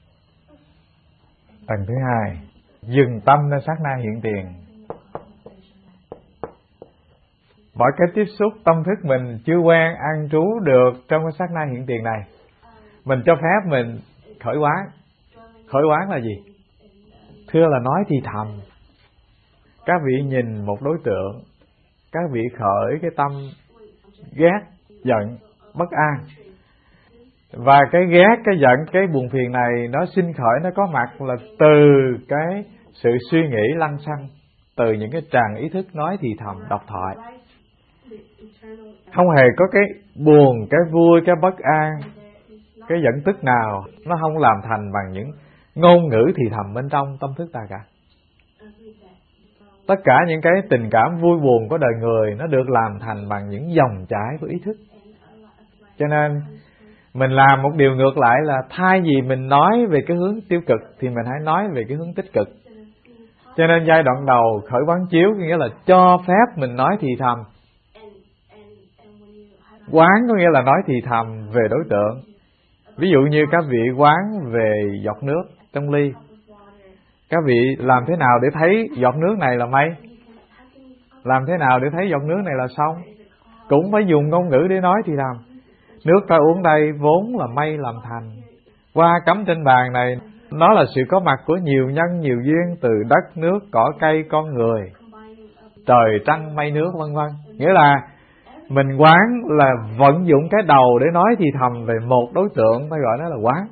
Tầng thứ hai, dừng tâm nơi sát na hiện tiền. Mỗi cái tiếp xúc tâm thức mình chưa quen an trú được trong cái sát na hiện tiền này, mình cho phép mình khởi quán. Khởi quán là gì? Thưa là nói thì thầm. Các vị nhìn một đối tượng, các vị khởi cái tâm ghét, giận, bất an. Và cái ghét, cái giận, cái buồn phiền này nó sinh khởi, nó có mặt là từ cái sự suy nghĩ lăng xăng, từ những cái tràn ý thức nói thì thầm, độc thoại. Không hề có cái buồn, cái vui, cái bất an, cái giận tức nào nó không làm thành bằng những ngôn ngữ thì thầm bên trong tâm thức ta cả. Tất cả những cái tình cảm vui buồn của đời người nó được làm thành bằng những dòng chảy của ý thức. Cho nên mình làm một điều ngược lại là thay vì mình nói về cái hướng tiêu cực thì mình hãy nói về cái hướng tích cực. Cho nên giai đoạn đầu khởi quán chiếu nghĩa là cho phép mình nói thì thầm. Quán có nghĩa là nói thì thầm về đối tượng. Ví dụ như các vị quán về giọt nước trong ly. Các vị làm thế nào để thấy giọt nước này là mây? Làm thế nào để thấy giọt nước này là sông? Cũng phải dùng ngôn ngữ để nói thì thầm. Nước ta uống đây vốn là mây làm thành. Hoa cắm trên bàn này, nó là sự có mặt của nhiều nhân, nhiều duyên từ đất, nước, cỏ cây, con người, trời, trăng, mây, nước, vân vân. Nghĩa là mình quán là vận dụng cái đầu để nói thì thầm về một đối tượng, ta gọi nó là quán.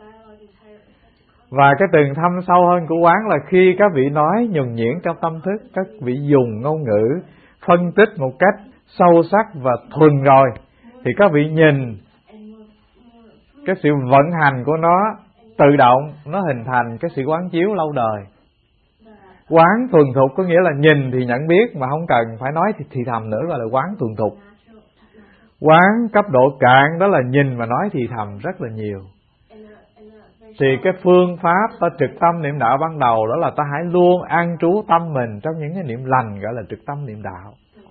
Và cái tầng thâm sâu hơn của quán là khi các vị nói nhuần nhuyễn trong tâm thức, các vị dùng ngôn ngữ phân tích một cách sâu sắc và thuần rồi, thì các vị nhìn cái sự vận hành của nó tự động, nó hình thành cái sự quán chiếu lâu đời. Quán thuần thục có nghĩa là nhìn thì nhận biết mà không cần phải nói thì thầm nữa, gọi là quán thuần thục. Quán cấp độ cạn đó là nhìn mà nói thì thầm rất là nhiều. Thì cái phương pháp ta trực tâm niệm đạo ban đầu đó là ta hãy luôn an trú tâm mình trong những cái niệm lành, gọi là trực tâm niệm đạo.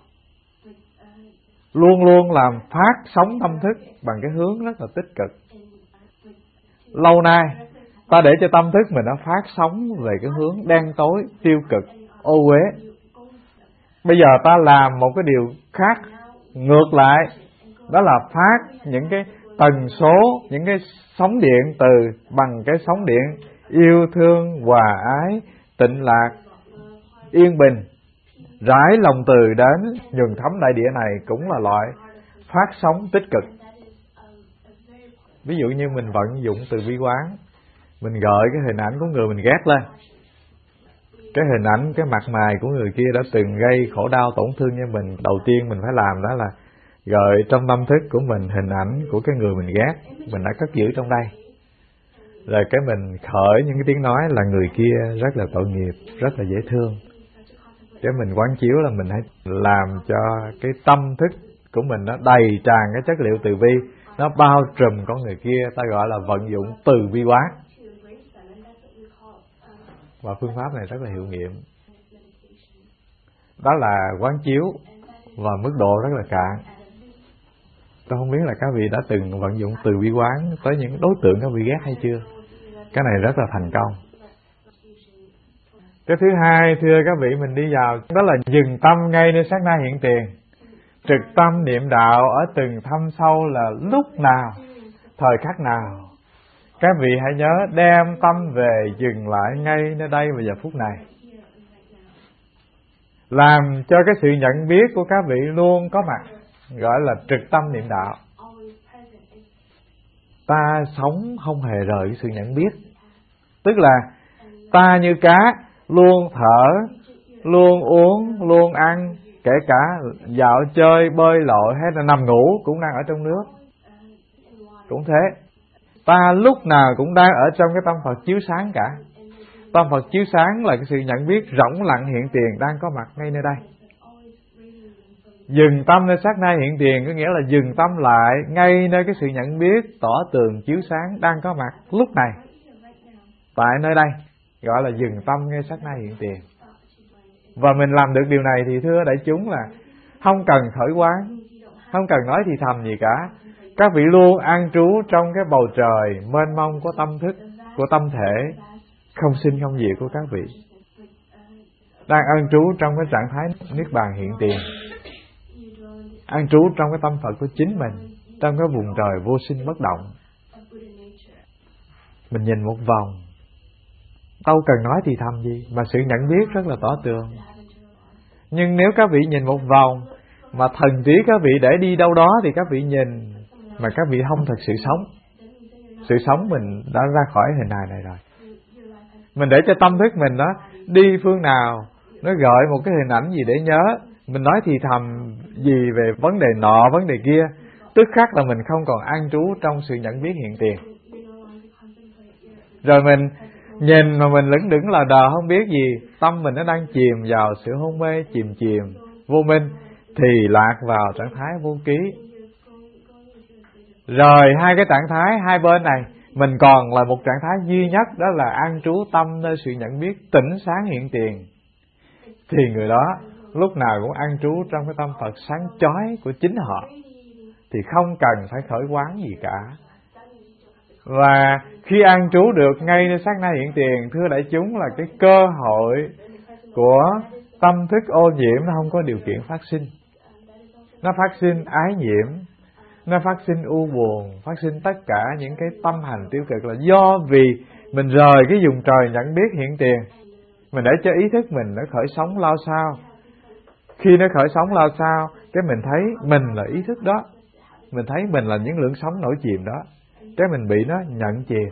Luôn luôn làm phát sóng tâm thức bằng cái hướng rất là tích cực. Lâu nay ta để cho tâm thức mình nó phát sóng về cái hướng đen tối, tiêu cực, ô uế. Bây giờ ta làm một cái điều khác ngược lại, đó là phát những cái tần số, những cái sóng điện từ bằng cái sóng điện yêu thương, hòa ái, tịnh lạc, yên bình, rải lòng từ đến nhuần thấm đại địa này cũng là loại phát sóng tích cực. Ví dụ như mình vận dụng từ bi quán, mình gợi cái hình ảnh của người mình ghét lên, cái hình ảnh, cái mặt mày của người kia đã từng gây khổ đau tổn thương cho mình. Đầu tiên mình phải làm đó là gợi trong tâm thức của mình hình ảnh của cái người mình ghét, mình đã cất giữ trong đây. Rồi cái mình khởi những cái tiếng nói là người kia rất là tội nghiệp, rất là dễ thương. Cái mình quán chiếu là mình hãy làm cho cái tâm thức của mình nó đầy tràn cái chất liệu từ bi, nó bao trùm con người kia, ta gọi là vận dụng từ bi quán. Và phương pháp này rất là hiệu nghiệm. Đó là quán chiếu và mức độ rất là cạn. Tôi không biết là các vị đã từng vận dụng từ bi quán tới những đối tượng các vị ghét hay chưa. Cái này rất là thành công. Cái thứ hai, thưa các vị, mình đi vào đó là dừng tâm ngay nơi sát na hiện tiền. Trực tâm niệm đạo ở từng thâm sâu là lúc nào, thời khắc nào. Các vị hãy nhớ đem tâm về dừng lại ngay nơi đây và giờ phút này. Làm cho cái sự nhận biết của các vị luôn có mặt, gọi là trực tâm niệm đạo. Ta sống không hề rời cái sự nhận biết. Tức là ta như cá, luôn thở, luôn uống, luôn ăn, kể cả dạo chơi, bơi lội hay là nằm ngủ cũng đang ở trong nước. Cũng thế, ta lúc nào cũng đang ở trong cái tâm Phật chiếu sáng cả. Tâm Phật chiếu sáng là cái sự nhận biết rỗng lặng hiện tiền đang có mặt ngay nơi đây. Dừng tâm nơi sát na hiện tiền có nghĩa là dừng tâm lại ngay nơi cái sự nhận biết tỏ tường chiếu sáng đang có mặt lúc này, tại nơi đây. gọi là dừng tâm ngay sát na hiện tiền. Và mình làm được điều này thì thưa đại chúng là không cần khởi quán, không cần nói thì thầm gì cả. Các vị luôn an trú trong cái bầu trời mênh mông của tâm thức, của tâm thể không sinh không diệt của các vị, đang an trú trong cái trạng thái niết bàn hiện tiền, an trú trong cái tâm Phật của chính mình, trong cái vùng trời vô sinh bất động. Mình nhìn một vòng, đâu cần nói thì thầm gì, mà sự nhận biết rất là tỏ tường. Nhưng nếu các vị nhìn một vòng mà thần trí các vị để đi đâu đó thì các vị nhìn mà các vị không thật sự sống. Sự sống mình đã ra khỏi hình hài này rồi. Mình để cho tâm thức mình đó đi phương nào, nó gợi một cái hình ảnh gì để nhớ, mình nói thì thầm gì về vấn đề nọ vấn đề kia, tức khắc là mình không còn an trú trong sự nhận biết hiện tiền. Rồi mình nhìn mà mình lững đững là đờ không biết gì, tâm mình nó đang chìm vào sự hôn mê, chìm vô minh, thì lạc vào trạng thái vô ký. Rồi hai cái trạng thái hai bên này, mình còn là một trạng thái duy nhất, đó là an trú tâm nơi sự nhận biết tỉnh sáng hiện tiền. Thì người đó lúc nào cũng an trú trong cái tâm Phật sáng chói của chính họ, thì không cần phải khởi quán gì cả. Và khi an trú được ngay nơi sát na hiện tiền, thưa đại chúng, là cái cơ hội của tâm thức ô nhiễm nó không có điều kiện phát sinh. Nó phát sinh ái nhiễm, nó phát sinh u buồn, phát sinh tất cả những cái tâm hành tiêu cực, là do vì mình rời cái vùng trời nhận biết hiện tiền, mình để cho ý thức mình nó khởi sóng lao sao. Khi nó khởi sóng lao sao, cái mình thấy mình là ý thức đó, mình thấy mình là những lượng sóng nổi chìm đó, cái mình bị nó nhận chìm.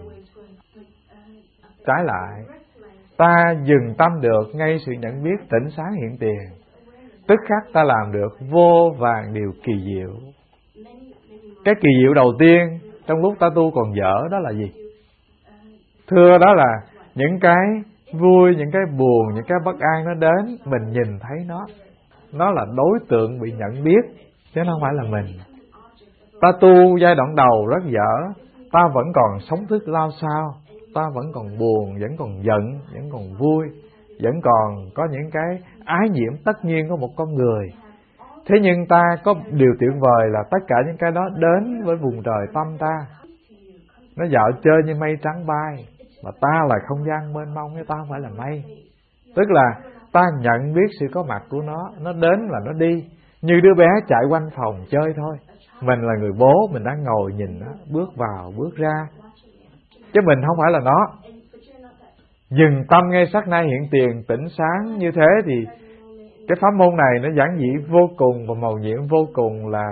Trái lại, ta dừng tâm được ngay sự nhận biết tỉnh sáng hiện tiền, tức khắc ta làm được vô vàn điều kỳ diệu. Cái kỳ diệu đầu tiên trong lúc ta tu còn dở đó là gì? Thưa, đó là những cái vui, những cái buồn, những cái bất an nó đến, mình nhìn thấy nó là đối tượng bị nhận biết, chứ nó không phải là mình. Ta tu giai đoạn đầu rất dở, ta vẫn còn sống thức lao sao, ta vẫn còn buồn, vẫn còn giận, vẫn còn vui, vẫn còn có những cái ái nhiễm tất nhiên của một con người. Thế nhưng ta có điều tuyệt vời là tất cả những cái đó đến với vùng trời tâm ta, nó dạo chơi như mây trắng bay, mà ta là không gian mênh mông, chứ ta không phải là mây. Tức là ta nhận biết sự có mặt của nó đến là nó đi, như đứa bé chạy quanh phòng chơi thôi. Mình là người bố, mình đang ngồi nhìn nó bước vào bước ra, chứ mình không phải là nó. Dừng tâm ngay sát na hiện tiền tỉnh sáng như thế thì cái pháp môn này nó giản dị vô cùng và màu nhiệm vô cùng, là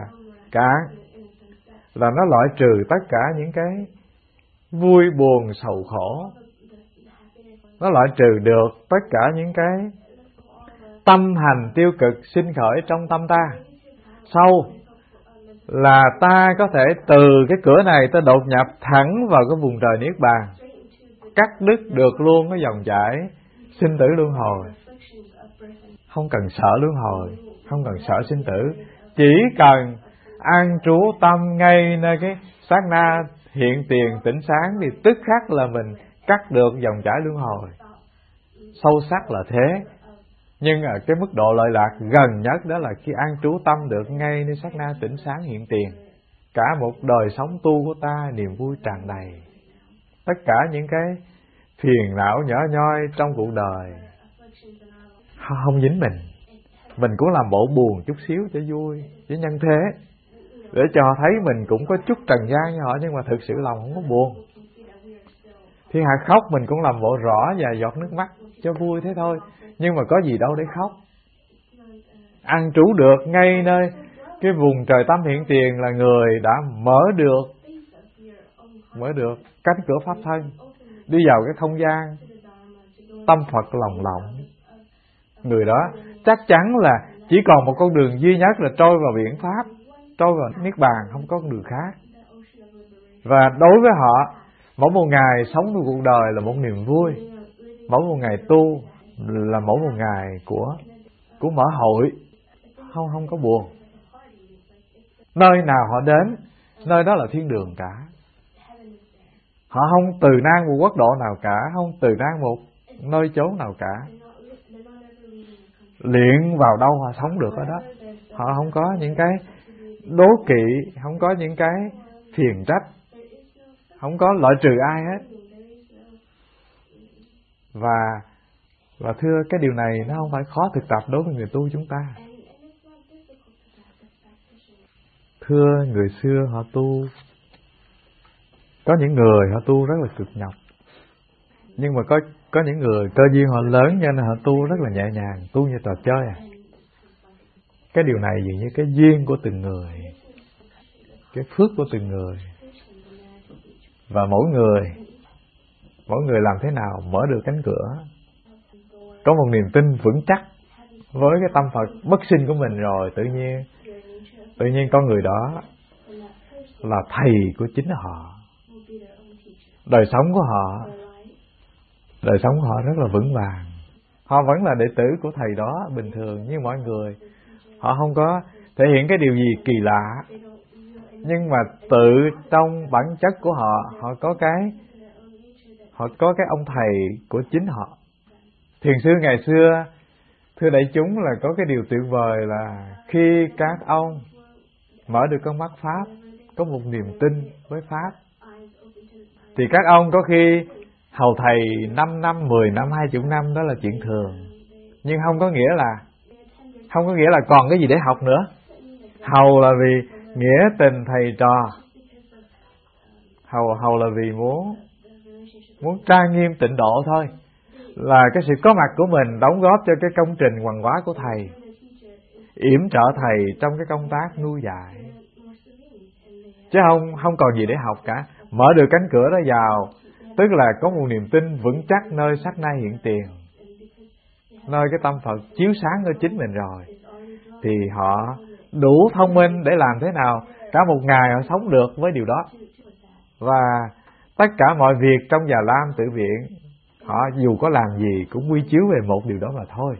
nó loại trừ tất cả những cái vui buồn sầu khổ, nó loại trừ được tất cả những cái tâm hành tiêu cực sinh khởi trong tâm ta. Sau là ta có thể từ cái cửa này ta đột nhập thẳng vào cái vùng trời niết bàn, cắt đứt được luôn cái dòng chảy sinh tử luân hồi. Không cần sợ luân hồi, không cần sợ sinh tử, chỉ cần an trú tâm ngay nơi cái sát na hiện tiền tỉnh sáng thì tức khắc là mình cắt được dòng chảy luân hồi. Sâu sắc là thế. Nhưng ở cái mức độ lợi lạc gần nhất đó là khi an trú tâm được ngay nơi sát na tỉnh sáng hiện tiền, cả một đời sống tu của ta niềm vui tràn đầy. Tất cả những cái phiền não nhỏ nhoi trong cuộc đời không dính mình cũng làm bộ buồn chút xíu cho vui, cho nhân thế, để cho họ thấy mình cũng có chút trần gian như họ, nhưng mà thực sự lòng không có buồn. Thiên hạ khóc mình cũng làm bộ rõ vài giọt nước mắt cho vui thế thôi, nhưng mà có gì đâu để khóc. An trú được ngay nơi cái vùng trời tâm hiện tiền là người đã mở được cánh cửa pháp thân, đi vào cái không gian tâm Phật lồng lộng. Người đó chắc chắn là chỉ còn một con đường duy nhất là trôi vào biển pháp, trôi vào niết bàn, không có con đường khác. Và đối với họ, mỗi một ngày sống trong cuộc đời là một niềm vui, mỗi một ngày tu là mỗi một ngày của mở hội, không có buồn. Nơi nào họ đến, nơi đó là thiên đường cả. Họ không từ nan một quốc độ nào cả, không từ nan một nơi chốn nào cả. Luyện vào đâu họ sống được ở đó. Họ không có những cái đố kỵ, không có những cái phiền trách, không có loại trừ ai hết. Và thưa, cái điều này nó không phải khó thực tập đối với người tu chúng ta. Thưa, người xưa họ tu, có những người họ tu rất là cực nhọc, nhưng mà có những người cơ duyên họ lớn cho nên họ tu rất là nhẹ nhàng, tu như trò chơi à. Cái điều này dường như cái duyên của từng người, cái phước của từng người. Và mỗi người làm thế nào mở được cánh cửa, có một niềm tin vững chắc với cái tâm Phật bất sinh của mình rồi, tự nhiên con người đó là thầy của chính họ. Đời sống của họ rất là vững vàng. Họ vẫn là đệ tử của thầy đó bình thường như mọi người. Họ không có thể hiện cái điều gì kỳ lạ, nhưng mà tự trong bản chất của họ có cái ông thầy của chính họ. Thiền sư ngày xưa, thưa đại chúng, là có cái điều tuyệt vời là khi các ông mở được con mắt Pháp, có một niềm tin với Pháp, thì các ông có khi hầu thầy 5 năm, 10 năm, 20 năm đó là chuyện thường. Nhưng không có nghĩa là còn cái gì để học nữa. Hầu là vì nghĩa tình thầy trò, hầu là vì muốn trang nghiêm tịnh độ thôi. Là cái sự có mặt của mình đóng góp cho cái công trình hoằng hóa của thầy, yểm trợ thầy trong cái công tác nuôi dạy, chứ không còn gì để học cả. Mở được cánh cửa đó vào, tức là có một niềm tin vững chắc nơi sát na hiện tiền, nơi cái tâm Phật chiếu sáng ở chính mình rồi, thì họ đủ thông minh để làm thế nào cả một ngày họ sống được với điều đó. Và tất cả mọi việc trong Già Lam Tự Viện, họ dù có làm gì cũng quy chiếu về một điều đó mà thôi.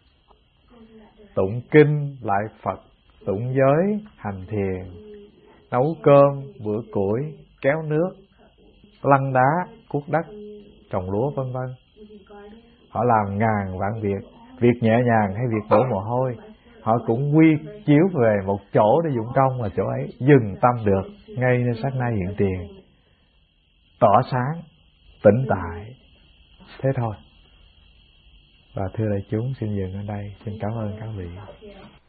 Tụng kinh lại Phật, tụng giới hành thiền, nấu cơm bữa củi, kéo nước, lăn đá cuốc đất, trồng lúa vân vân. Họ làm ngàn vạn việc nhẹ nhàng hay việc đổ mồ hôi, họ cũng quy chiếu về một chỗ để dụng công, mà chỗ ấy dừng tâm được ngay nơi sát na hiện tiền, tỏ sáng, tĩnh tại. Thế thôi. Và thưa đại chúng, xin dừng ở đây. Xin cảm ơn các vị.